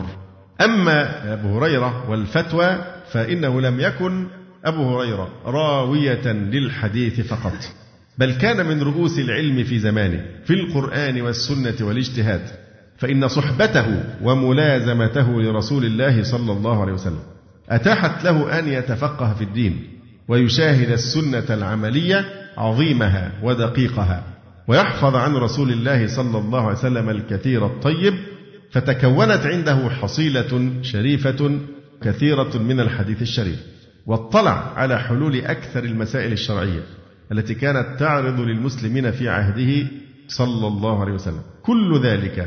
أما أبو هريرة والفتوى فإنه لم يكن أبو هريرة راوية للحديث فقط، بل كان من رؤوس العلم في زمانه في القرآن والسنة والاجتهاد، فإن صحبته وملازمته لرسول الله صلى الله عليه وسلم أتاحت له أن يتفقه في الدين ويشاهد السنة العملية عظيمها ودقيقها، ويحفظ عن رسول الله صلى الله عليه وسلم الكثير الطيب، فتكونت عنده حصيلة شريفة كثيرة من الحديث الشريف، واطلع على حلول أكثر المسائل الشرعية التي كانت تعرض للمسلمين في عهده صلى الله عليه وسلم. كل ذلك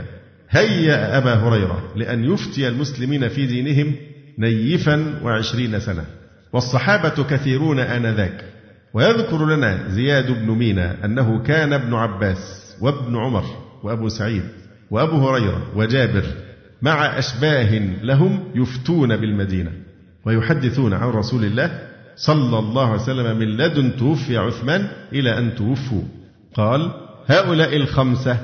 هيأ أبا هريرة لأن يفتي المسلمين في دينهم نيفا 20 سنة، والصحابة كثيرون آنذاك. ويذكر لنا زياد بن مينا أنه كان ابن عباس وابن عمر وأبو سعيد وأبو هريرة وجابر مع أشباه لهم يفتون بالمدينة ويحدثون عن رسول الله صلى الله عليه وسلم من لدن توفي عثمان إلى أن توفوا. قال: هؤلاء الخمسة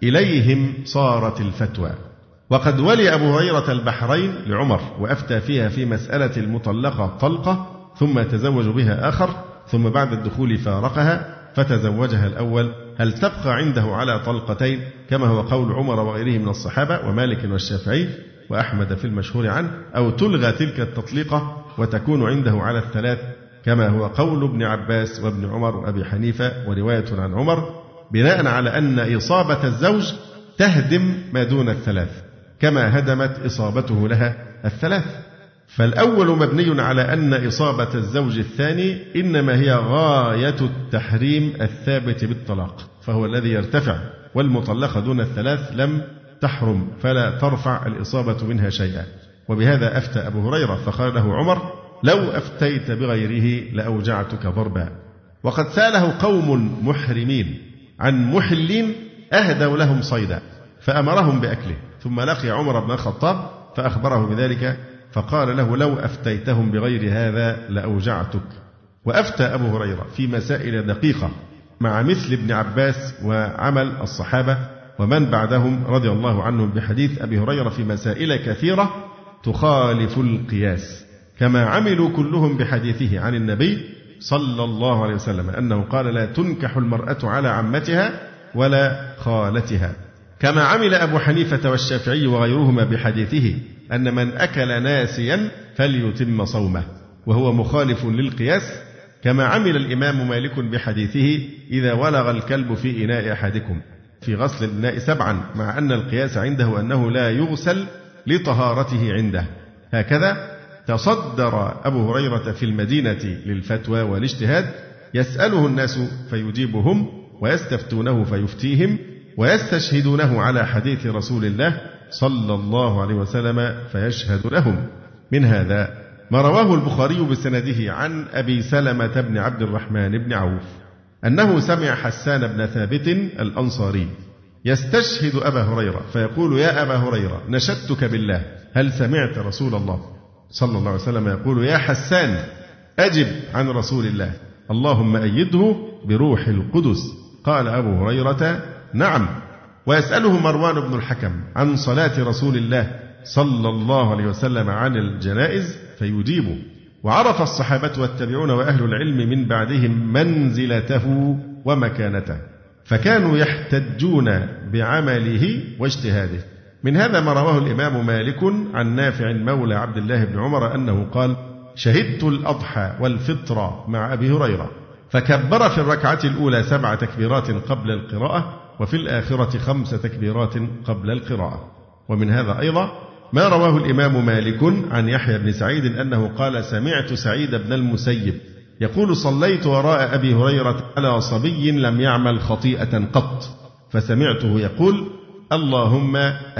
إليهم صارت الفتوى. وقد ولي أبو هريرة البحرين لعمر وأفتى فيها في مسألة المطلقة طلقة ثم تزوج بها آخر، ثم بعد الدخول فارقها فتزوجها الأول، هل تبقى عنده على طلقتين كما هو قول عمر وغيره من الصحابة ومالك والشافعي وأحمد في المشهور عنه، أو تلغى تلك التطليقة وتكون عنده على الثلاث كما هو قول ابن عباس وابن عمر وأبي حنيفة ورواية عن عمر، بناء على أن إصابة الزوج تهدم ما دون الثلاث كما هدمت إصابته لها الثلاث. فالأول مبني على أن إصابة الزوج الثاني إنما هي غاية التحريم الثابت بالطلاق، فهو الذي يرتفع، والمطلقة دون الثلاث لم تحرم فلا ترفع الإصابة منها شيئا. وبهذا أفتى أبو هريرة فقال له عمر: لو أفتيت بغيره لأوجعتك ضربا. وقد سأله قوم محرمين عن محلين أهدوا لهم صيدا فأمرهم بأكله، ثم لقي عمر بن الخطاب فأخبره بذلك فقال له: لو أفتيتهم بغير هذا لأوجعتك. وأفتى أبو هريرة في مسائل دقيقة مع مثل ابن عباس وعمل الصحابة ومن بعدهم رضي الله عنهم بحديث أبي هريرة في مسائل كثيرة تخالف القياس، كما عملوا كلهم بحديثه عن النبي صلى الله عليه وسلم أنه قال: لا تنكح المرأة على عمتها ولا خالتها، كما عمل أبو حنيفة والشافعي وغيرهما بحديثه أن من أكل ناسيا فليتم صومه، وهو مخالف للقياس، كما عمل الإمام مالك بحديثه: إذا ولغ الكلب في إناء أحدكم في غسل الإناء 7، مع أن القياس عنده أنه لا يغسل لطهارته عنده. هكذا تصدر أبو هريرة في المدينة للفتوى والاجتهاد، يسأله الناس فيجيبهم، ويستفتونه فيفتيهم، ويستشهدونه على حديث رسول الله صلى الله عليه وسلم فيشهد لهم. من هذا ما رواه البخاري بسنده عن أبي سلمة بن عبد الرحمن بن عوف أنه سمع حسان بن ثابت الأنصاري يستشهد أبا هريرة فيقول: يا أبا هريرة نشدتك بالله، هل سمعت رسول الله صلى الله عليه وسلم يقول: يا حسان أجب عن رسول الله، اللهم أيده بروح القدس؟ قال أبو هريرة: نعم. ويسأله مروان بن الحكم عن صلاة رسول الله صلى الله عليه وسلم عن الجنائز فيجيبه. وعرف الصحابة والتابعون وأهل العلم من بعدهم منزلته ومكانته، فكانوا يحتجون بعمله واجتهاده. من هذا ما رواه الإمام مالك عن نافع مولى عبد الله بن عمر أنه قال: شهدت الأضحى والفطر مع أبي هريرة فكبر في الركعة الأولى 7 تكبيرات قبل القراءة، وفي الآخرة 5 تكبيرات قبل القراءة. ومن هذا أيضا ما رواه الإمام مالك عن يحيى بن سعيد أنه قال: سمعت سعيد بن المسيب يقول: صليت وراء أبي هريرة على صبي لم يعمل خطيئة قط، فسمعته يقول: اللهم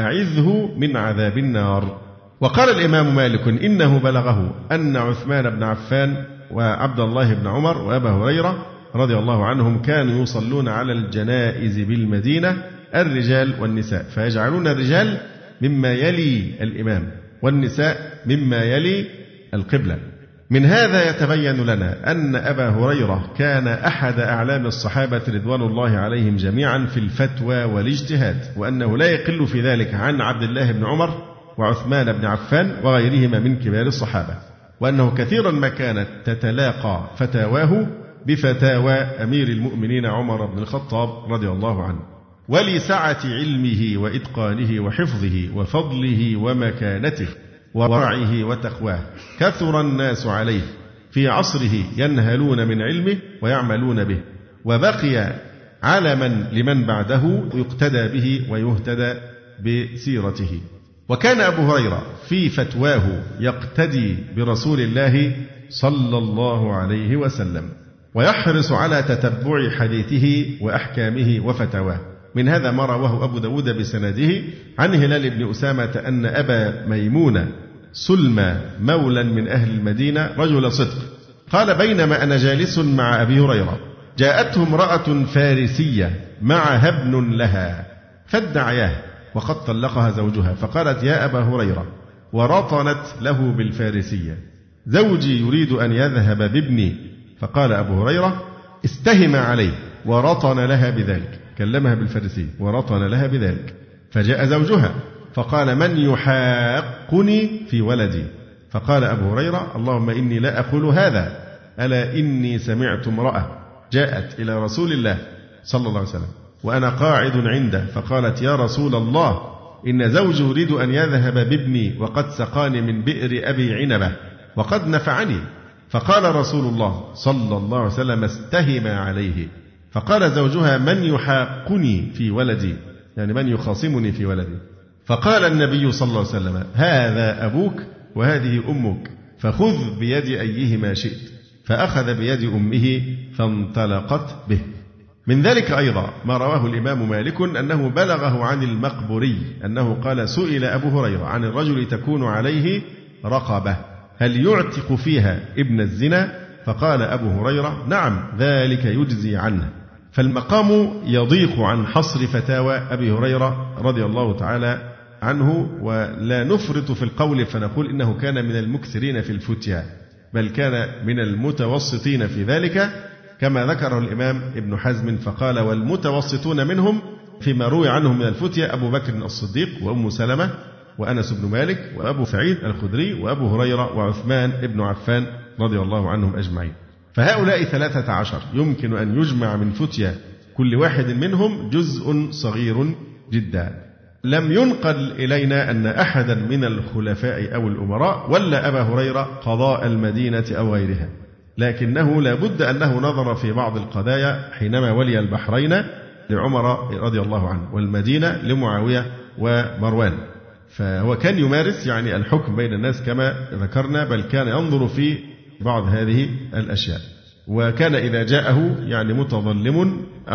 أعذه من عذاب النار. وقال الإمام مالك: إنه بلغه أن عثمان بن عفان وعبد الله بن عمر وأبا هريرة رضي الله عنهم كانوا يصلون على الجنائز بالمدينة الرجال والنساء، فيجعلون الرجال مما يلي الإمام والنساء مما يلي القبلة. من هذا يتبين لنا أن أبا هريرة كان أحد أعلام الصحابة رضوان الله عليهم جميعا في الفتوى والاجتهاد، وأنه لا يقل في ذلك عن عبد الله بن عمر وعثمان بن عفان وغيرهما من كبار الصحابة، وأنه كثيرا ما كانت تتلاقى فتاواه بفتاوى أمير المؤمنين عمر بن الخطاب رضي الله عنه. ولسعة علمه وإتقانه وحفظه وفضله ومكانته وورعه وتقواه كثر الناس عليه في عصره ينهلون من علمه ويعملون به، وبقي علما لمن بعده يقتدى به ويهتدى بسيرته. وكان أبو هريرة في فتواه يقتدي برسول الله صلى الله عليه وسلم، ويحرص على تتبع حديثه وأحكامه وفتواه. من هذا ما رواه أبو داود بسنده عن هلال بن أسامة أن أبا ميمونة سلمى مولا من أهل المدينة رجل صدق قال: بينما أنا جالس مع أبي هريرة جاءته امرأة فارسية معها ابن لها فادعياه وقد طلقها زوجها، فقالت: يا أبا هريرة، ورطنت له بالفارسية: زوجي يريد أن يذهب بابني. فقال أبو هريرة: استهم عليه، ورطن لها بذلك، كلمها بالفارسية ورطن لها بذلك. فجاء زوجها فقال: من يحاقني في ولدي؟ فقال أبو هريرة: اللهم إني لا أقول هذا، ألا إني سمعت امرأة جاءت إلى رسول الله صلى الله عليه وسلم وأنا قاعد عنده فقالت: يا رسول الله، إن زوجي يريد أن يذهب بابني وقد سقاني من بئر أبي عنبة وقد نفعني. فقال رسول الله صلى الله عليه وسلم: استهم عليه. فقال زوجها: من يحاقني في ولدي؟ يعني من يخاصمني في ولدي؟ فقال النبي صلى الله عليه وسلم: هذا أبوك وهذه أمك، فخذ بيد أيهما شئت. فأخذ بيد أمه فانطلقت به. من ذلك أيضا ما رواه الإمام مالك أنه بلغه عن المقبوري أنه قال: سئل أبو هريرة عن الرجل تكون عليه رقبة هل يعتق فيها ابن الزنا؟ فقال أبو هريرة: نعم، ذلك يجزي عنه. فالمقام يضيق عن حصر فتاوى أبي هريرة رضي الله تعالى عنه، ولا نفرط في القول فنقول إنه كان من المكثرين في الفتيا، بل كان من المتوسطين في ذلك، كما ذكره الإمام ابن حزم فقال: والمتوسطون منهم فيما روي عنهم من الفتيا أبو بكر الصديق وأم سلمة وأنس بن مالك وأبو سعيد الخدري وأبو هريرة وعثمان بن عفان رضي الله عنهم أجمعين. فهؤلاء 13 يمكن أن يجمع من فتيا كل واحد منهم جزء صغير جدا. لم ينقل إلينا أن أحدا من الخلفاء أو الأمراء ولا أبا هريرة قضاء المدينة أو غيرها، لكنه لا بد أنه نظر في بعض القضايا حينما ولي البحرين لعمر رضي الله عنه والمدينة لمعاوية ومروان، فهو كان يمارس يعني الحكم بين الناس كما ذكرنا، بل كان ينظر في بعض هذه الأشياء. وكان إذا جاءه يعني متظلم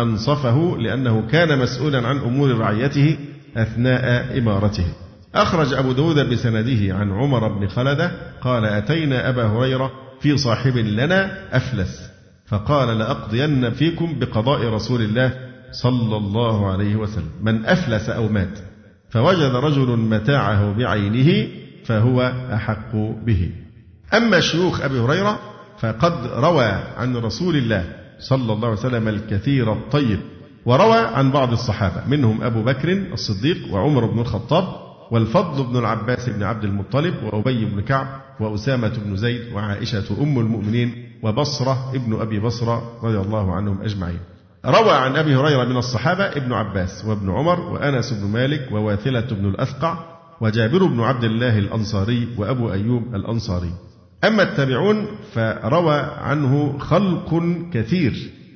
أنصفه لأنه كان مسؤولا عن أمور رعيته أثناء إمارته. أخرج أبو داود بسنده عن عمر بن خلدة قال: أتينا أبا هريرة في صاحب لنا أفلس فقال: لأقضين فيكم بقضاء رسول الله صلى الله عليه وسلم، من أفلس أو مات فوجد رجل متاعه بعينه فهو أحق به. أما شيوخ أبي هريرة فقد روى عن رسول الله صلى الله عليه وسلم الكثير الطيب، وروى عن بعض الصحابة منهم أبو بكر الصديق وعمر بن الخطاب والفضل بن العباس بن عبد المطلب وأبي بن كعب وأسامة بن زيد وعائشة أم المؤمنين وبصرة ابن أبي بصرة رضي الله عنهم أجمعين. روى عن أبي هريرة من الصحابة ابن عباس وابن عمر وأنس بن مالك وواثلة بن الأثقع وجابر بن عبد الله الأنصاري وأبو أيوب الأنصاري. أما التابعون فروى عنه خلق كثير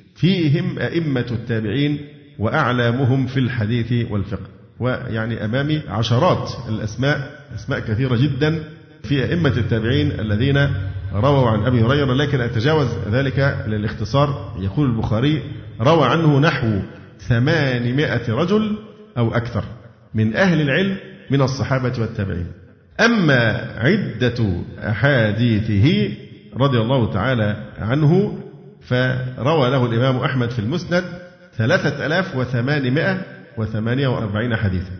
فيهم أئمة التابعين وأعلامهم في الحديث والفقه، ويعني أمامي عشرات الأسماء، أسماء كثيرة جدا في أئمة التابعين الذين رووا عن أبي هريرة، لكن أتجاوز ذلك للاختصار. يقول البخاري: روى عنه نحو 800 رجل أو أكثر من أهل العلم من الصحابة والتابعين. أما عدة أحاديثه رضي الله تعالى عنه فروى له الإمام أحمد في المسند 3848 حديثا،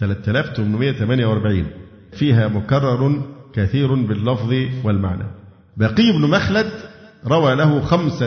3848 فيها مكرر كثير باللفظ والمعنى. بقي بن مخلد روى له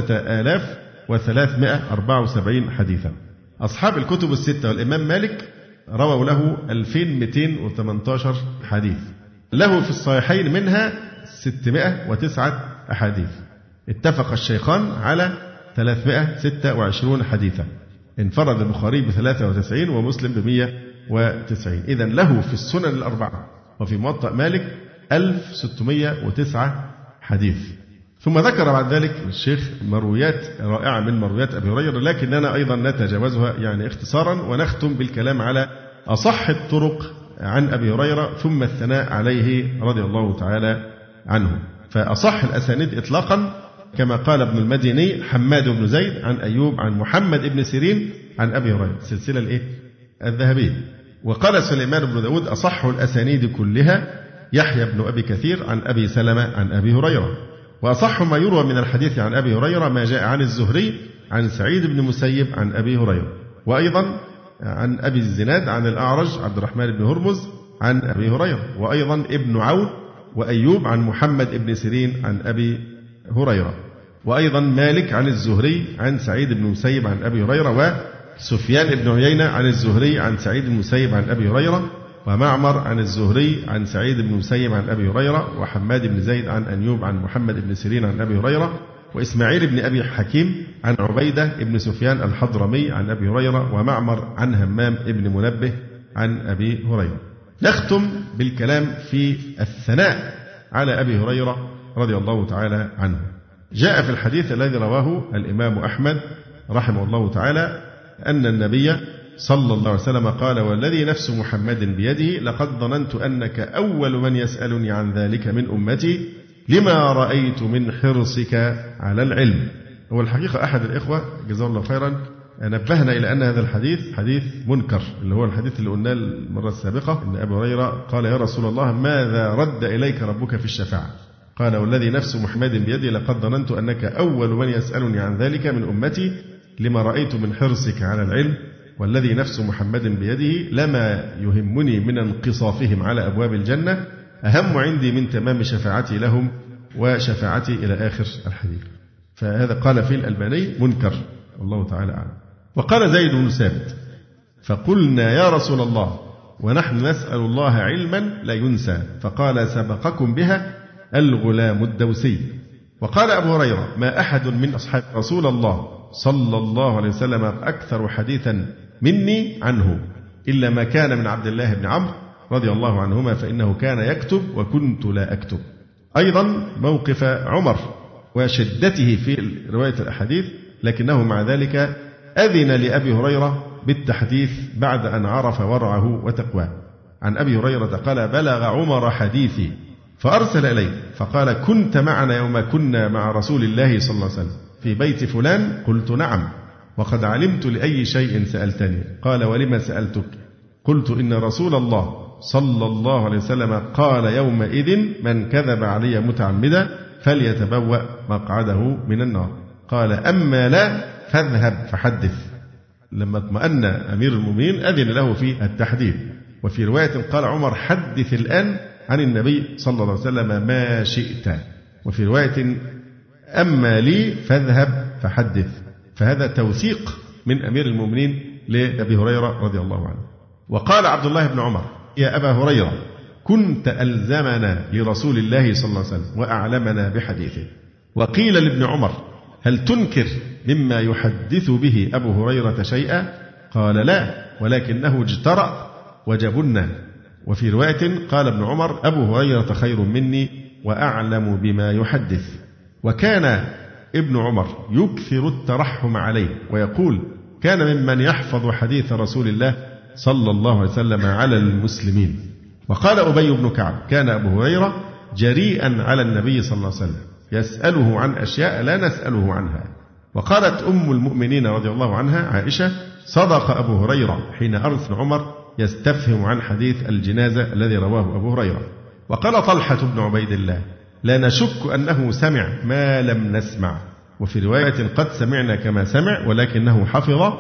5374 حديثا. أصحاب الكتب الستة والإمام مالك رووا له 2218 حديث، له في الصحيحين منها 609 أحاديث. اتفق الشيخان على 326 حديثا، انفرد البخاري ب93 ومسلم ب190. إذن له في السنن الأربعة وفي موطأ مالك 1609 حديث. ثم ذكر بعد ذلك الشيخ مرويات رائعة من مرويات أبي هريرة، لكننا أيضا نتجاوزها يعني اختصارا، ونختم بالكلام على أصح الطرق عن أبي هريرة ثم الثناء عليه رضي الله تعالى عنه. فأصح الأسانيد إطلاقا كما قال ابن المديني حماد بن زيد عن أيوب عن محمد بن سيرين عن أبي هريرة، السلسلة الذهبية. وقال سليمان بن داود أصح الأسانيد كلها يحيى بن أبي كثير عن أبي سلمة عن أبي هريرة. وأصح ما يروى من الحديث عن أبي هريرة ما جاء عن الزهري عن سعيد بن مسيب عن أبي هريرة، وأيضا عن أبي الزناد عن الأعرج عبد الرحمن بن هرمز عن أبي هريرة، وأيضا ابن عون وأيوب عن محمد بن سيرين عن أبي هريرة، وأيضا مالك عن الزهري عن سعيد بن مسيب عن أبي هريرة، وسفيان بن عيينة عن الزهري عن سعيد بن مسيب عن أبي هريرة، ومعمر عن الزهري عن سعيد بن مسيب عن أبي هريرة، وحماد بن زيد عن أيوب عن محمد بن سيرين عن أبي هريرة، وإسماعيل بن أبي حكيم عن عبيدة بن سفيان الحضرمي عن أبي هريرة، ومعمر عن همام بن منبه عن أبي هريرة. نختم بالكلام في الثناء على أبي هريرة رضي الله تعالى عنه. جاء في الحديث الذي رواه الإمام أحمد رحمه الله تعالى أن النبي صلى الله عليه وسلم قال: والذي نفس محمد بيده لقد ظننت أنك أول من يسألني عن ذلك من أمتي لما رأيت من حرصك على العلم. هو الحقيقة أحد الإخوة جزاه الله خيرا نبهنا إلى أن هذا الحديث حديث منكر، اللي هو الحديث اللي قلناه المرة السابقة أن أبي هريرة قال: يا رسول الله ماذا رد إليك ربك في الشفاعة؟ قال: والذي نفس محمد بيده لقد ظننت أنك أول من يسألني عن ذلك من أمتي لما رأيت من حرصك على العلم، والذي نفس محمد بيده لما يهمني من انقصافهم على أبواب الجنة أهم عندي من تمام شفاعتي لهم وشفاعتي إلى آخر الحديث. فهذا قال فيه الألباني منكر، والله تعالى أعلم. وقال زيد بن ثابت: فقلنا يا رسول الله ونحن نسأل الله علما لا ينسى، فقال: سبقكم بها الغلام الدوسي. وقال أبو هريرة: ما أحد من أصحاب رسول الله صلى الله عليه وسلم أكثر حديثا مني عنه إلا ما كان من عبد الله بن عمرو رضي الله عنهما فإنه كان يكتب وكنت لا أكتب. أيضا موقف عمر وشدته في رواية الأحاديث، لكنه مع ذلك أذن لأبي هريرة بالتحديث بعد أن عرف ورعه وتقواه. عن أبي هريرة قال: بلغ عمر حديثي فأرسل إلي فقال: كنت معنا يوم كنا مع رسول الله صلى الله عليه وسلم في بيت فلان؟ قلت: نعم، وقد علمت لأي شيء سألتني. قال: ولما سألتك؟ قلت: إن رسول الله صلى الله عليه وسلم قال يومئذ: من كذب علي متعمدا فليتبوأ مقعده من النار. قال: أما لا فاذهب فحدث. لما اطمأن أمير المؤمنين أذن له في التحديث. وفي رواية قال عمر: حدث الآن عن النبي صلى الله عليه وسلم ما شئت. وفي رواية: أما لي فاذهب فحدث. فهذا توثيق من أمير المؤمنين لأبي هريرة رضي الله عنه. وقال عبد الله بن عمر: يا أبا هريرة كنت ألزمنا لرسول الله صلى الله عليه وسلم وأعلمنا بحديثه. وقيل لابن عمر: هل تنكر مما يحدث به أبو هريرة شيئا؟ قال: لا، ولكنه اجترأ وجبنا. وفي رواية قال ابن عمر: أبو هريرة خير مني وأعلم بما يحدث. وكان ابن عمر يكثر الترحم عليه ويقول: كان ممن يحفظ حديث رسول الله صلى الله عليه وسلم على المسلمين. وقال أبي بن كعب: كان أبو هريرة جريئا على النبي صلى الله عليه وسلم يسأله عن أشياء لا نسأله عنها. وقالت أم المؤمنين رضي الله عنها عائشة: صدق أبو هريرة حين أرسل عمر يستفهم عن حديث الجنازة الذي رواه أبو هريرة. وقال طلحة بن عبيد الله: لا نشك أنه سمع ما لم نسمع. وفي رواية: قد سمعنا كما سمع ولكنه حفظ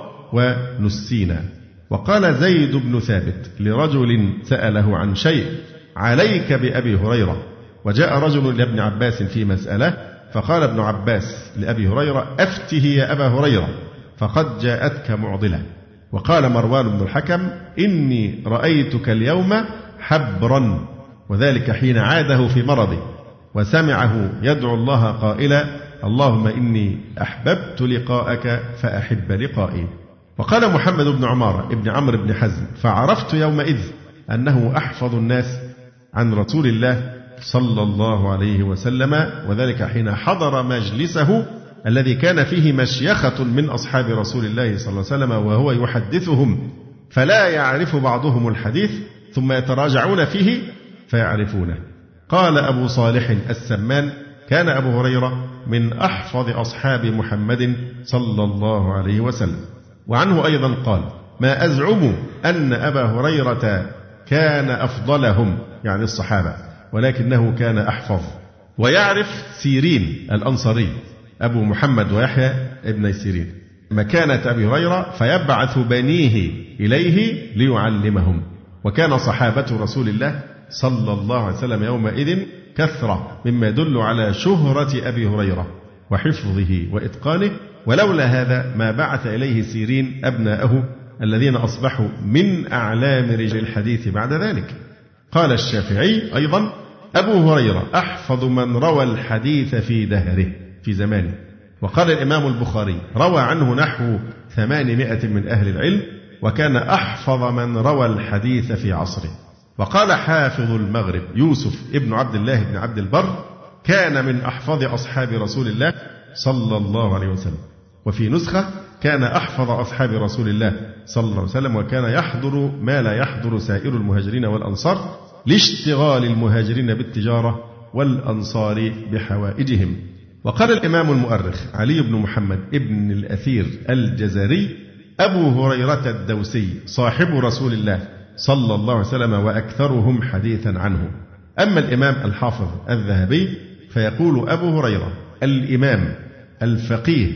ونسينا. وقال زيد بن ثابت لرجل سأله عن شيء: عليك بأبي هريرة. وجاء رجل لابن عباس في مسألة فقال ابن عباس لأبي هريرة: أفته يا أبا هريرة فقد جاءتك معضلة. وقال مروان بن الحكم: إني رأيتك اليوم حبرا، وذلك حين عاده في مرضه وسمعه يدعو الله قائلا: اللهم إني أحببت لقاءك فأحب لقائي. وقال محمد بن عمارة ابن عمرو بن حزم: فعرفت يومئذ أنه أحفظ الناس عن رسول الله صلى الله عليه وسلم، وذلك حين حضر مجلسه الذي كان فيه مشيخة من أصحاب رسول الله صلى الله عليه وسلم وهو يحدثهم، فلا يعرف بعضهم الحديث ثم يتراجعون فيه فيعرفونه. قال أبو صالح السمان: كان أبو هريرة من أحفظ أصحاب محمد صلى الله عليه وسلم. وعنه أيضا قال: ما أزعم أن أبا هريرة كان أفضلهم، يعني الصحابة، ولكنه كان أحفظ. ويعرف سيرين الأنصاري أبو محمد ويحيى ابن سيرين مكانة أبي هريرة، فيبعث بنيه إليه ليعلمهم. وكان صحابة رسول الله صلى الله عليه وسلم يومئذ كثرة، مما يدل على شهرة أبي هريرة وحفظه وإتقانه، ولولا هذا ما بعث إليه سيرين أبناءه الذين أصبحوا من أعلام رجال الحديث بعد ذلك. قال الشافعي أيضا: أبو هريرة أحفظ من روى الحديث في دهره، في زمانه. وقال الإمام البخاري: روى عنه نحو 800 من أهل العلم، وكان أحفظ من روى الحديث في عصره. وقال حافظ المغرب يوسف ابن عبد الله بن عبد البر: كان من أحفظ أصحاب رسول الله صلى الله عليه وسلم. وفي نسخة: كان أحفظ أصحاب رسول الله صلى الله عليه وسلم، وكان يحضر ما لا يحضر سائر المهاجرين والأنصار، لاشتغال المهاجرين بالتجارة والأنصار بحوائجهم. وقال الإمام المؤرخ علي بن محمد ابن الأثير الجزري: أبو هريرة الدوسي صاحب رسول الله صلى الله عليه وسلم وأكثرهم حديثا عنه. أما الإمام الحافظ الذهبي فيقول: أبو هريرة الإمام الفقيه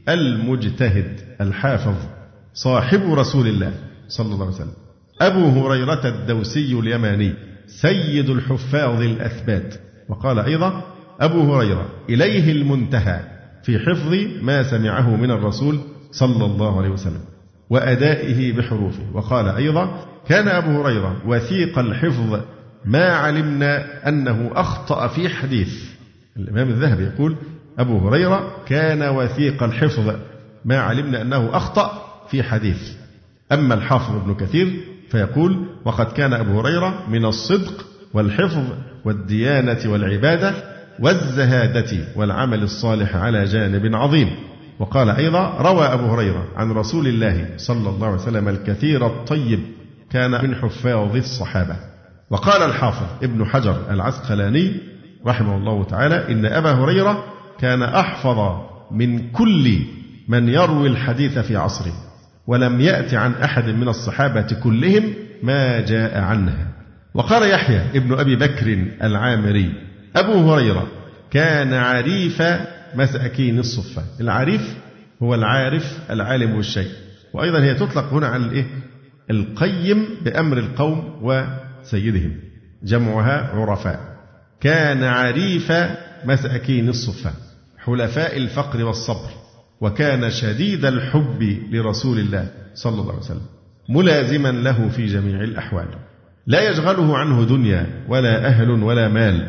المجتهد الحافظ صاحب رسول الله صلى الله عليه وسلم. أبو هريرة الدوسي اليماني سيد الحفاظ الأثبات. وقال أيضا: أبو هريرة إليه المنتهى في حفظ ما سمعه من الرسول صلى الله عليه وسلم وأدائه بحروفه. وقال أيضا: كان أبو هريرة وثيق الحفظ ما علمنا أنه أخطأ في حديث. الإمام الذهبي يقول: أبو هريرة كان وثيق الحفظ ما علمنا أنه أخطأ في حديث. أما الحافظ ابن كثير فيقول: وقد كان أبو هريرة من الصدق والحفظ والديانة والعبادة والزهادة والعمل الصالح على جانب عظيم. وقال أيضا: روى أبو هريرة عن رسول الله صلى الله عليه وسلم الكثير الطيب، كان من حفاظ الصحابة. وقال الحافظ ابن حجر العسقلاني رحمه الله تعالى: إن أبا هريرة كان أحفظ من كل من يروي الحديث في عصره، ولم يأت عن أحد من الصحابة كلهم ما جاء عنه. وقال يحيى ابن أبي بكر العامري: أبو هريرة كان عريف مساكين الصفة. العريف هو العارف العالم بالشيء، وأيضا هي تطلق هنا على القيم بأمر القوم وسيدهم، جمعها عرفاء. كان عريف مساكين الصفة، حلفاء الفقر والصبر، وكان شديد الحب لرسول الله صلى الله عليه وسلم، ملازما له في جميع الأحوال، لا يشغله عنه دنيا ولا أهل ولا مال.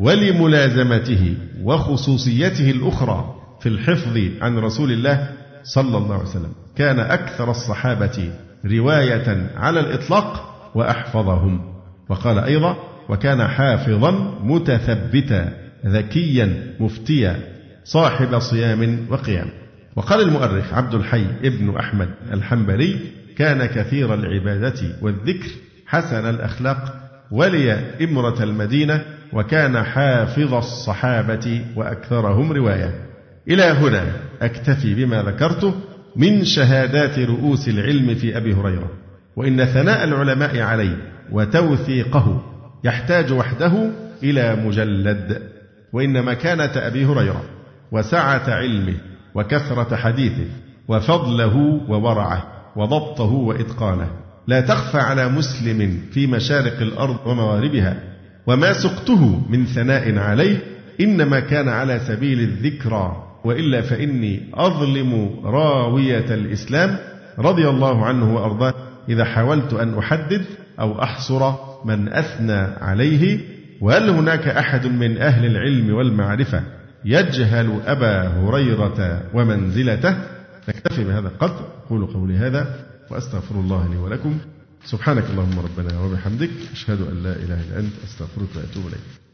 ولملازمته وخصوصيته الأخرى في الحفظ عن رسول الله صلى الله عليه وسلم كان أكثر الصحابة رواية على الإطلاق وأحفظهم. وقال أيضا: وكان حافظا متثبتا ذكيا مفتيا صاحب صيام وقيام. وقال المؤرخ عبد الحي ابن أحمد الحنبلي: كان كثير العبادة والذكر حسن الأخلاق ولي إمرة المدينة، وكان حافظ الصحابة وأكثرهم رواية. إلى هنا أكتفي بما ذكرته من شهادات رؤوس العلم في أبي هريرة. وإن ثناء العلماء عليه وتوثيقه يحتاج وحده إلى مجلد. وإن مكانة أبي هريرة وسعة علمه وكثرة حديثه وفضله وورعه وضبطه وإتقانه لا تخفى على مسلم في مشارق الأرض ومغاربها. وما سقته من ثناء عليه إنما كان على سبيل الذكرى، وإلا فإني أظلم راوية الإسلام رضي الله عنه وأرضاه إذا حاولت أن أحدد أو أحصر من أثنى عليه. وهل هناك أحد من أهل العلم والمعرفة يجهل أبا هريرة ومنزلته؟ نكتفي بهذا القدر. أقول قولي هذا وأستغفر الله لي ولكم. سبحانك اللهم ربنا وبحمدك، أشهد أن لا إله إلا أنت، أستغفرك وأتوب إليك.